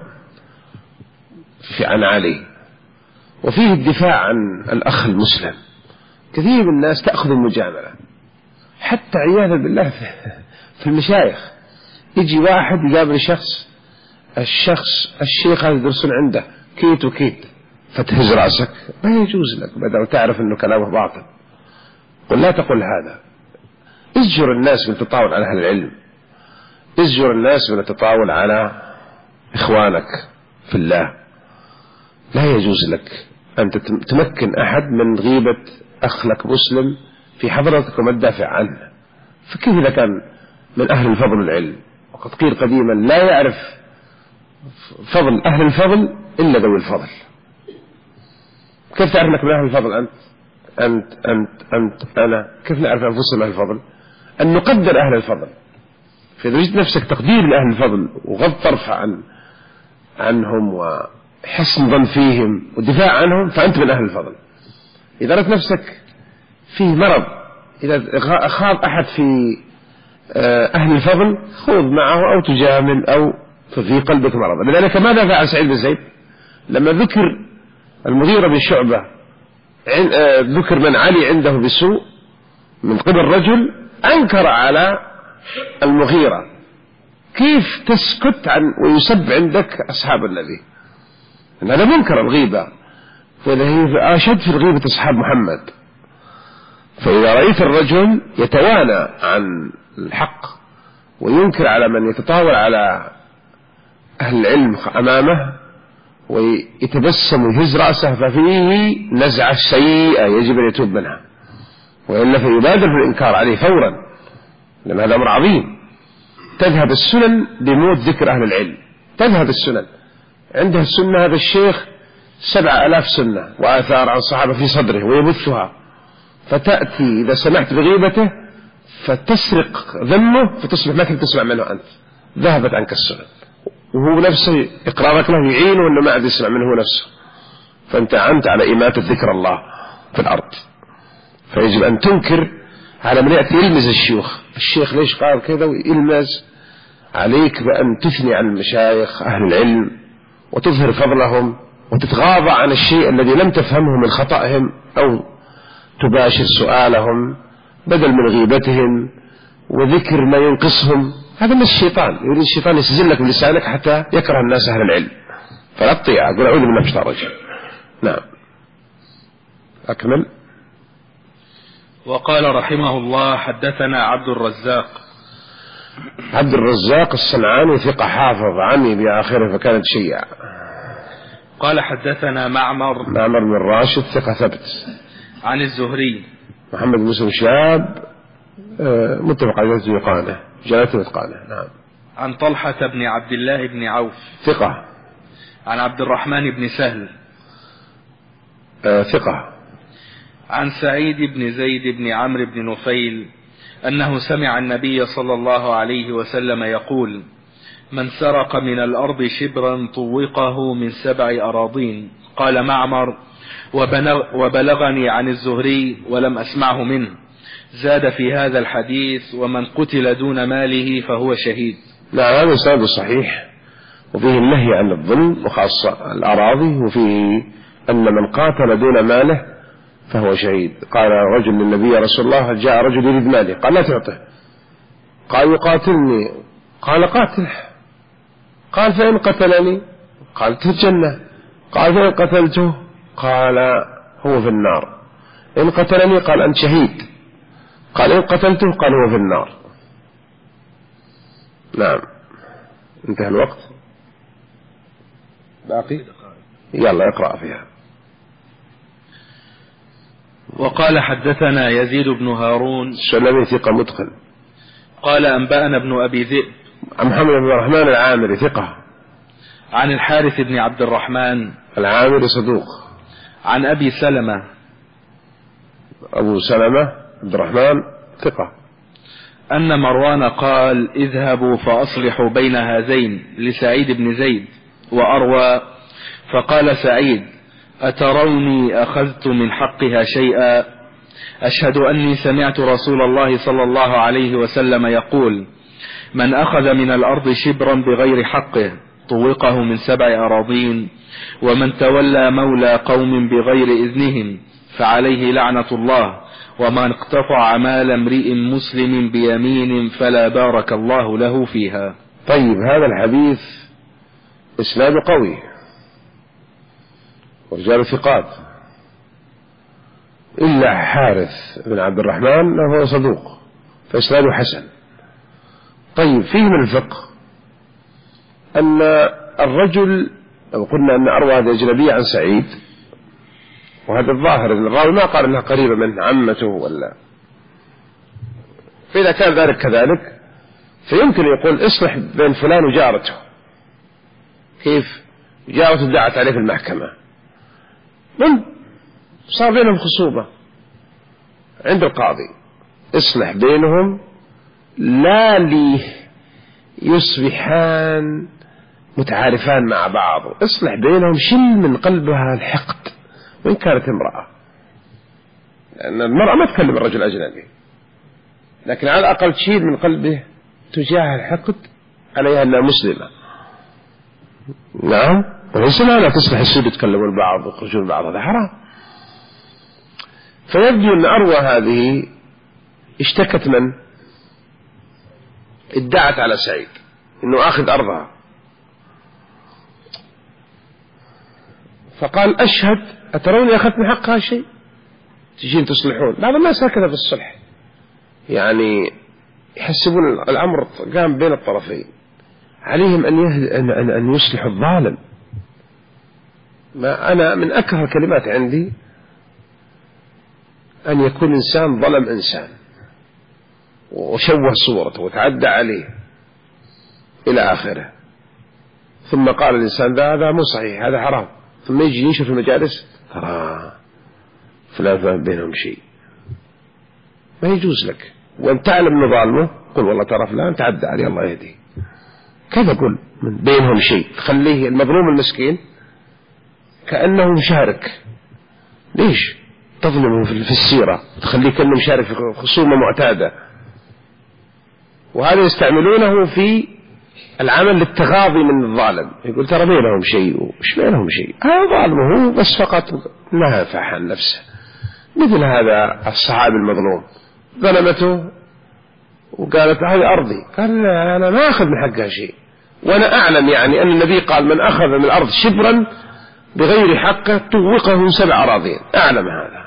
Speaker 1: في عن علي. وفيه الدفاع عن الأخ المسلم. كثير من الناس تأخذ المجاملة، حتى عياذا بالله في المشايخ، يجي واحد يقابل شخص، الشخص الشيخ هذا يدرسون عنده كيت وكيت، فتهز رأسك، ما يجوز لك بدل تعرف أنه كلامه باطل. قل لا تقل هذا، ازجر الناس من التطاول على أهل العلم، ازجر الناس من التطاول على إخوانك في الله. لا يجوز لك أن تمكن أحد من غيبة أخ لك مسلم في حضرتك وما تدافع عنه. فكيف إذا كان من أهل الفضل والعلم؟ وقد قيل قديما لا يعرف فضل أهل الفضل إلا ذوي الفضل. كيف تعرف أنك من أهل الفضل أنت أنت أنت أنت أنا؟ كيف نعرف أنفسنا أهل الفضل؟ أن نقدر أهل الفضل. فإذا وجدت نفسك تقدير لأهل الفضل وغض طرف عن عنهم وحسن ظن فيهم والدفاع عنهم، فأنت من أهل الفضل. إذا رأيت نفسك فيه مرض، إذا أخاض أحد في أهل الفضل خوض معه أو تجامل أو في قلبك مرض. لذلك ماذا فعل سعيد بن زيد لما ذكر المغيرة بن شعبة، ذكر من علي عنده بسوء من قبل رجل أنكر على المغيرة؟ كيف تسكت عن ويسب عندك أصحاب النبي؟ إن هذا منكر الغيبة، وإذا هي أشد في الغيبة أصحاب محمد. فإذا رأيت الرجل يتوانى عن الحق وينكر على من يتطاول على أهل العلم أمامه ويتبسم ويهز رأسه، ففيه نزعة سيئة يجب أن يتوب منها، وإلا فيبادر بالإنكار عليه فورا، لأن هذا أمر عظيم. تذهب السنن بموت ذكر أهل العلم، تذهب السنن. عنده السنة هذا الشيخ سبع ألاف سنة وآثار عن صحابة في صدره ويبثها، فتأتي إذا سمعت بغيبته فتسرق ذمه، فتصبح ما كنت تسمع منه أنت، ذهبت عنك السنن، وهو نفسه إقرارك له يعينه أنه ما عاد يسمع منه نفسه، فأنت عنت على إماتة ذكر الله في الأرض. فيجب أن تنكر على من يأتي يلمز الشيوخ، الشيخ ليش قال كذا ويلمز عليك، بأن تثني عن المشايخ أهل العلم وتظهر فضلهم وتتغاضى عن الشيء الذي لم تفهمه من خطأهم، أو تباشر سؤالهم بدل من غيبتهم وذكر ما ينقصهم. هذا من الشيطان، يريد الشيطان يسزلك بلسانك حتى يكره الناس أهل العلم، فلا تطيعه. قل أعوذ بالله من الشيطان الرجيم. نعم أكمل.
Speaker 2: وقال رحمه الله حدثنا عبد الرزاق.
Speaker 1: عبد الرزاق الصنعاني ثقة حافظ عني بآخره فكانت شيعة.
Speaker 2: قال حدثنا معمر
Speaker 1: معمر بن راشد ثقة ثبت
Speaker 2: عن الزهري.
Speaker 1: محمد بن مسلم شاب متفق على جلالته وإتقانه جلالته وإتقانه. نعم.
Speaker 2: عن طلحة بن عبد الله بن عوف
Speaker 1: ثقة.
Speaker 2: عن عبد الرحمن بن سهل
Speaker 1: آه ثقة.
Speaker 2: عن سعيد بن زيد بن عمرو بن نفيل أنه سمع النبي صلى الله عليه وسلم يقول: من سرق من الأرض شبرا طوقه من سبع أراضين. قال معمر: وبلغني عن الزهري ولم أسمعه منه، زاد في هذا الحديث: ومن قتل دون ماله فهو شهيد.
Speaker 1: نعم، هذا إسناد صحيح، وفيه النهي عن الظلم وخاصة الأراضي، وفيه أن من قاتل دون ماله فهو شهيد. قال رجل للنبي يا رسول الله: جاء رجل يريد مالي، قال: لا تعطه. قال: يقاتلني. قال: قاتله. قال: فإن قتلني؟ قال: في الجنة. قال: فإن قتلته؟ قال: هو في النار. إن قتلني؟ قال: أنت شهيد. قال: إن قتلته؟ قال: هو في النار. نعم، انتهى الوقت. باقي يلا اقرأ فيها.
Speaker 2: وقال: حدثنا يزيد بن هارون
Speaker 1: السلمي ثقة متقن.
Speaker 2: قال: أنبأنا ابن أبي ذئب
Speaker 1: محمد بن الرحمن العامري ثقة.
Speaker 2: عن الحارث بن عبد الرحمن
Speaker 1: العامري صدوق.
Speaker 2: عن أبي سلمة
Speaker 1: أبو سلمة عبد الرحمن ثقة.
Speaker 2: أن مروان قال: اذهبوا فأصلحوا بين هذين لسعيد بن زيد وأروى. فقال سعيد: أتروني أخذت من حقها شيئا؟ أشهد أني سمعت رسول الله صلى الله عليه وسلم يقول: من أخذ من الأرض شبرا بغير حقه طوقه من سبع أراضين، ومن تولى مولى قوم بغير إذنهم فعليه لعنة الله، ومن اقتطع مال امرئ مسلم بيمين فلا بارك الله له فيها.
Speaker 1: طيب، هذا الحديث إسناد قوي ورجال ثقات، إلا حارث بن عبد الرحمن هو صدوق، فإسناده حسن. طيب، فيه من الفقه أن الرجل، لو قلنا أن أروى هذه أجنبية عن سعيد، وهذا الظاهر أن الراوي ما قال أنها قريبة من عمته ولا، فإذا كان ذلك كذلك فيمكن يقول: اصلح بين فلان وجارته. كيف؟ جارته دعت عليه في المحكمة، من صار بينهم خصوبة عند القاضي، اصلح بينهم لا لي يصبحان متعارفان مع بعض، اصلح بينهم، شل من قلبها الحقد وإن كانت امرأة، لأن المرأة ما تكلم الرجل أجنبي، لكن على الأقل تشيل من قلبه تجاه الحقد عليها أنها مسلمة. نعم، وليس لا تصلح السود يتكلمون البعض ويخرجون البعض، هذا حرام. فيبدو أن أروى هذه اشتكت من ادعت على سعيد أنه آخذ أرضها، فقال: أشهد أتروني أخذت من حقها شيء؟ تجين تصلحون؟ بعض الناس هكذا في الصلح، يعني يحسبون الأمر قام بين الطرفين، عليهم أن أن أن يصلحوا الظالم. ما أنا من أكره الكلمات عندي أن يكون إنسان ظلم إنسان وشوه صورته وتعدى عليه إلى آخره، ثم قال الإنسان ذا هذا مو صحيح، هذا حرام، ثم يجي ينشر في المجالس: ترى فلان فهم بينهم شيء. ما يجوز لك، وأن تعلم أنه ظالمه قل: والله ترى فلان تعدى عليه الله يهديه. كذا قل من بينهم شيء، تخليه المظلوم المسكين كأنه مشارك. ليش تظلمه في السيرة، تخليه كأنه مشارك في خصومة معتادة؟ وهذا يستعملونه في العمل للتغاضي من الظالم، يقول: ترى بينهم شيء، وش بينهم شيء، هذا ظالمه هو بس فقط نافع عن نفسه. مثل هذا الصحابي المظلوم ظلمته وقالت: هذه أرضي، قال: لا، أنا ما أخذ من حقها شيء، وأنا أعلم يعني أن النبي قال: من أخذ من الأرض شبرا بغير حقه طوقه من سبع أراضين، أعلم هذا.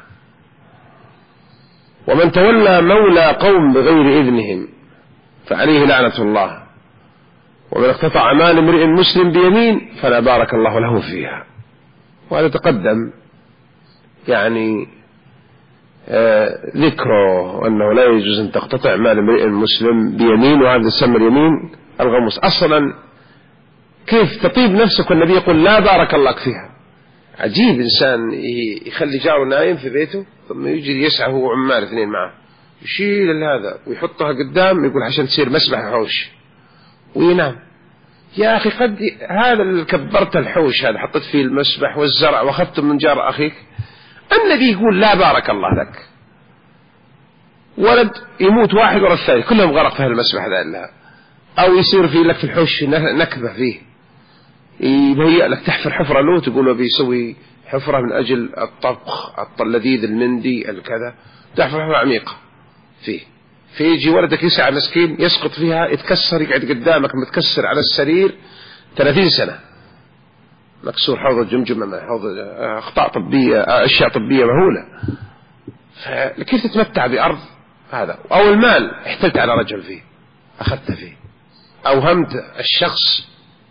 Speaker 1: ومن تولى مولى قوم بغير إذنهم فعليه لعنة الله، ومن اقتطع مال امرئ مسلم بيمين فلا بارك الله له فيها. وهذا تقدم يعني آه ذكره أنه لا يجوز أن تقتطع مال امرئ مسلم بيمين، وهذا يسمى اليمين الغموس. أصلا كيف تطيب نفسك والنبي يقول: لا بارك الله فيها؟ عجيب إنسان يخلي جاره نايم في بيته ثم يجي يسعى هو وعمال اثنين معه يشيل هذا ويحطها قدام يقول عشان تصير مسبح حوش وينام. يا أخي قد هذا اللي كبرت الحوش هذا حطيت فيه المسبح والزرع وأخذته من جار أخيك، الذي يقول لا بارك الله لك، ولد يموت واحد ورا الثاني كلهم غرق في هالمسبح ذا لها، أو يصير في لك في الحوش نكبة فيه يبهيأ لك تحفر حفرة له تقول له بيسوي حفرة من أجل الطبخ اللذيذ المندي الكذا، تحفر حفرة عميقة فيه، فيجي ولدك يسعى مسكين يسقط فيها يتكسر يقعد قدامك متكسر على السرير ثلاثين سنة مكسور حوض الجمجمة حوض أخطاء طبية أشياء طبية مهولة. فكيف تتمتع بأرض هذا؟ أو المال احتلت على رجل فيه أخذت فيه، أوهمت الشخص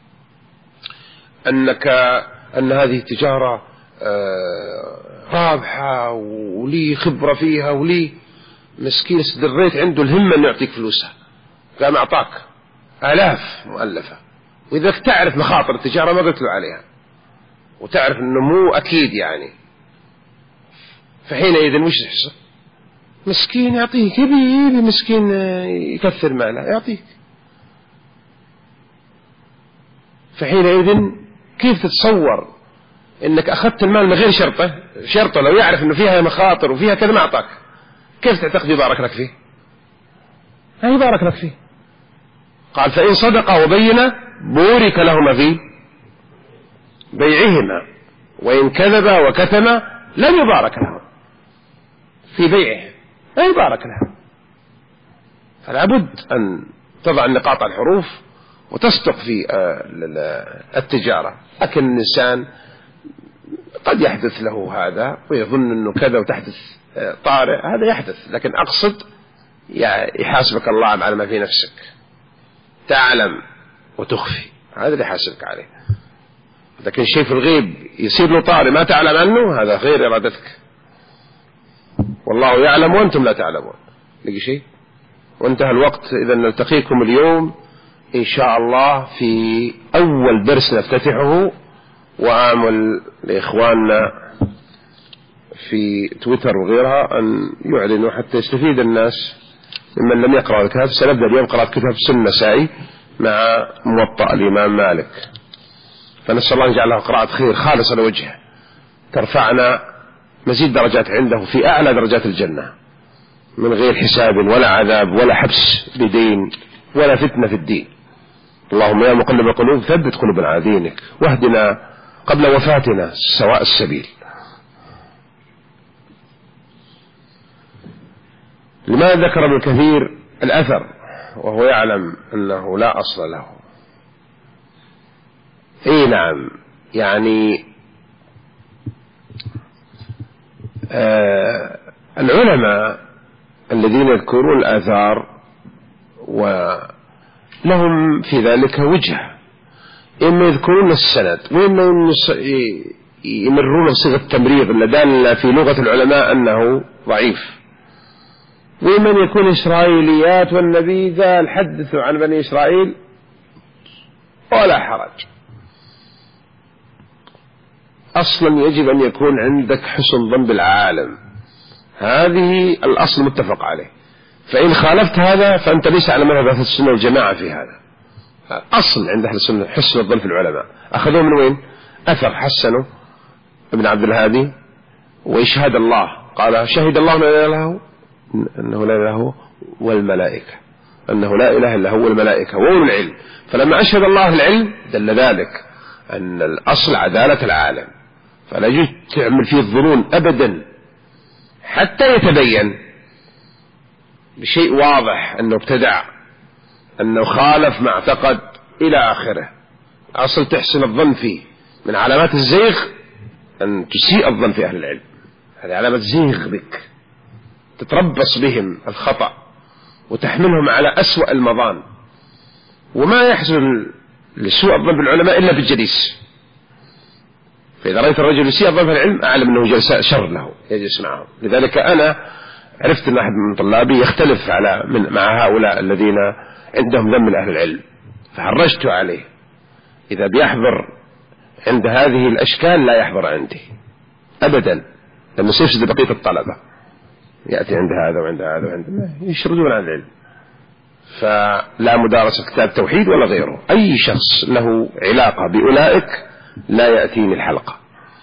Speaker 1: أنك أن هذه تجارة رابحة ولي خبرة فيها ولي مسكين استدريت عنده الهمة أن يعطيك فلوسها قام أعطاك آلاف مؤلفة، وإذا تعرف مخاطر التجارة ما قلت له عليها وتعرف أنه مو أكيد يعني، فحينئذ وش تحصل؟ مسكين يعطيك يبي يبي مسكين يكثر ماله يعطيك. فحينئذ كيف تتصور انك اخذت المال من غير شرطه؟ شرطه لو يعرف انه فيها مخاطر وفيها كذا ما اعطاك، كيف تعتقد يبارك لك فيه؟ لا يبارك لك فيه. قال فإن صدق وبين بورك لهما في بيعهما وإن كذب وكتم لم يبارك لهما في بيعه، لا يبارك لهما. فلا بد أن تضع النقاط على الحروف وتصدق في التجارة. لكن الإنسان قد يحدث له هذا ويظن أنه كذا وتحدث طارئ، هذا يحدث، لكن أقصد يحاسبك الله على ما في نفسك، تعلم وتخفي، هذا اللي يحاسبك عليه. لكن شيء في الغيب يصير له طارئ ما تعلم عنه هذا غير إرادتك، والله يعلم وأنتم لا تعلمون. لقي شيء وانتهى الوقت. إذا نلتقيكم اليوم إن شاء الله في أول درس نفتتحه، وأعمل لإخواننا في تويتر وغيرها أن يعلنوا حتى يستفيد الناس ممن لم يقرأ الكتاب. سنبدأ اليوم قراءة كتاب سنة النسائي مع موطأ الإمام مالك، فنسأل الله أن يجعلها قراءة خير خالصة لوجهه ترفعنا مزيد درجات عنده في أعلى درجات الجنة من غير حساب ولا عذاب ولا حبس بدين ولا فتنة في الدين. اللهم يا مقلب القلوب ثبت قلوبنا على دينك واهدنا قبل وفاتنا سواء السبيل. لماذا ذكر ابن كثير الأثر وهو يعلم أنه لا أصل له؟ اي نعم، يعني آه العلماء الذين يذكرون الآثار ولهم في ذلك وجهة، إما يذكرون السند وإما يمرون بصيغة التمريض الدالة في لغة العلماء أنه ضعيف، وإما يكون إسرائيليات والنبي ذا الحدث عن بني إسرائيل ولا حرج. أصلا يجب أن يكون عندك حسن ظن بالعالم، هذه الأصل متفق عليه، فإن خالفت هذا فأنت ليس على مذهب أهل السنة والجماعة في هذا. أصل عند أهل السنة حسن الظن في العلماء، أخذوه من وين؟ أثر حسنه ابن عبد الهادي وإشهاد الله، قال شهد الله لا إله إلا هو أنه لا إله إلا هو والملائكة، أنه لا إله إلا هو والملائكة وأولو العلم. فلما أشهد الله العلم دل ذلك أن الأصل عدالة العالم، فلا يجوز تعمل فيه الظنون أبدا حتى يتبين بشيء واضح أنه ابتدع، أنه خالف ما اعتقد إلى آخره. أصل تحسن الظن فيه. من علامات الزيغ أن تسيء الظن في أهل العلم، هذه علامة زيغ بك، تتربص بهم الخطأ وتحملهم على أسوأ المظان، وما يحصل لسوء الظن بالعلماء إلا بالجليس. فإذا رأيت الرجل يسيء الظن في العلم أعلم أنه جلساء شر له يجلس معهم. لذلك أنا عرفت أن أحد من طلابي يختلف على من مع هؤلاء الذين عندهم ذم من أهل العلم، فحرجت عليه إذا بيحضر عند هذه الأشكال لا يحضر عندي أبدا، لما سيفسد بقية الطلبة، يأتي عند هذا وعند هذا وعند يشردون عن العلم. فلا مدارسة كتاب توحيد ولا غيره، أي شخص له علاقة بأولئك لا يأتيني الحلقة،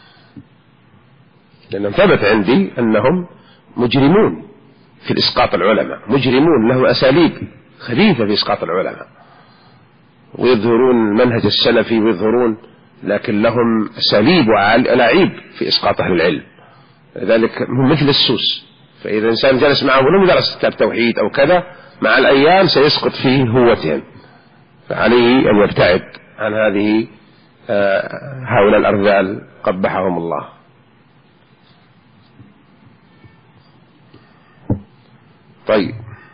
Speaker 1: لأنهم ثبت عندي أنهم مجرمون في إسقاط العلماء، مجرمون لهم أساليب خبيثة في إسقاط العلماء، ويظهرون المنهج السلفي ويظهرون، لكن لهم أساليب وألاعيب في إسقاط أهل العلم، لذلك هم مثل السوس. فإذا الإنسان جلس معه ولم يدرس كتاب توحيد أو كذا، مع الأيام سيسقط فيه هوتهم، فعليه أن يبتعد عن هذه هؤلاء الأرذال قبحهم الله. طيب،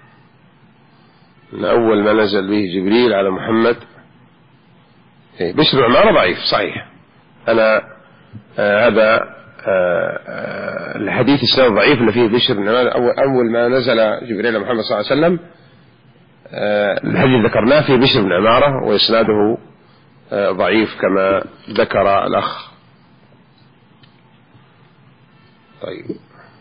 Speaker 1: أول ما نزل به جبريل على محمد بشر بن عمارة ضعيف صحيح. أنا آه هذا آه آه الحديث السنة ضعيف اللي فيه بشر بن عمارة. أول, أول ما نزل جبريل على محمد صلى الله عليه وسلم آه الحديث ذكرناه فيه بشر بن عمارة، وإسناده آه ضعيف كما ذكر الأخ. طيب،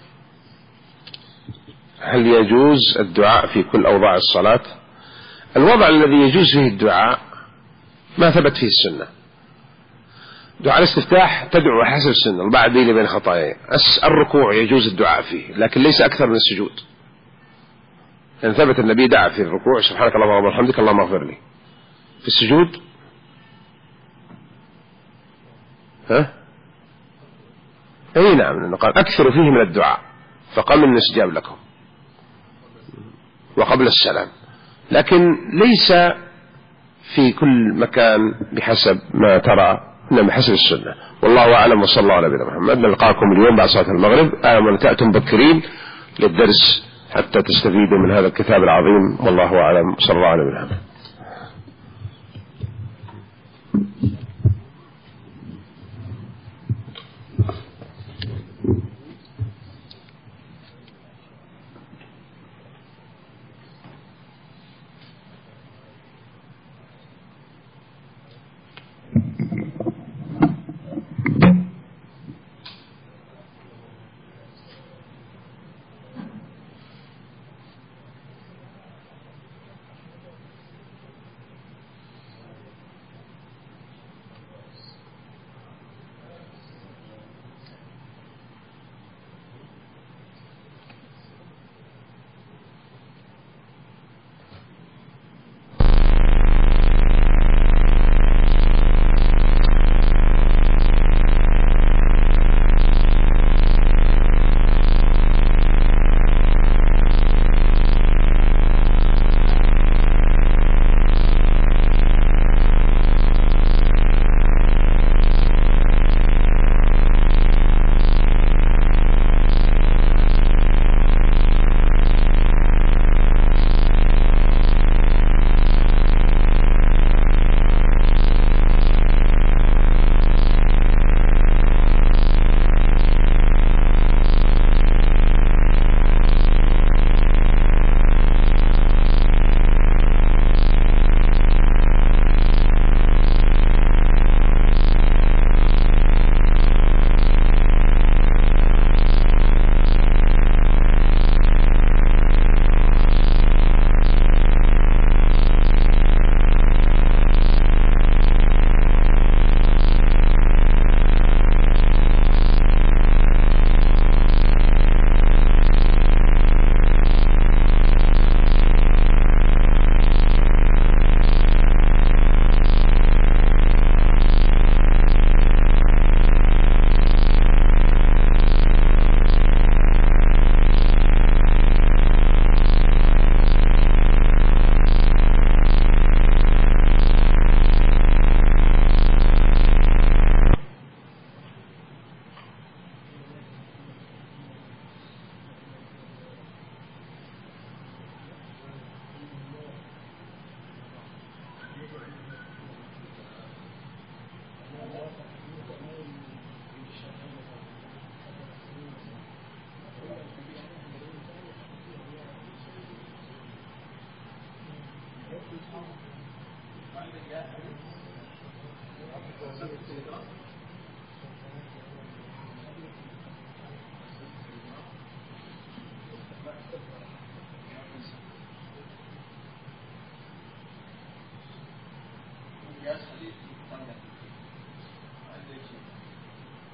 Speaker 1: هل يجوز الدعاء في كل أوضاع الصلاة؟ الوضع الذي يجوز فيه الدعاء ما ثبت فيه السنة. دعاء الاستفتاح تدعو حسب السنة، البعض بين بين خطايا. الركوع يجوز الدعاء فيه، لكن ليس أكثر من السجود، لأن يعني ثبت النبي دعا في الركوع سبحانك اللهم وبحمدك اللهم اغفر لي. في السجود ها أي نعم، لأنه قال أكثر فيه من الدعاء فقل من استجاب لكم وقبل السلام، لكن ليس في كل مكان بحسب ما ترى، إنما بحسب السنة. والله أعلم، وصلى الله على نبينا محمد. نلقاكم اليوم بعد صلاة المغرب، آمن تأتوا مبكرين للدرس حتى تستفيدوا من هذا الكتاب العظيم. والله أعلم، صلى الله عليه وسلم.
Speaker 3: قياس حديث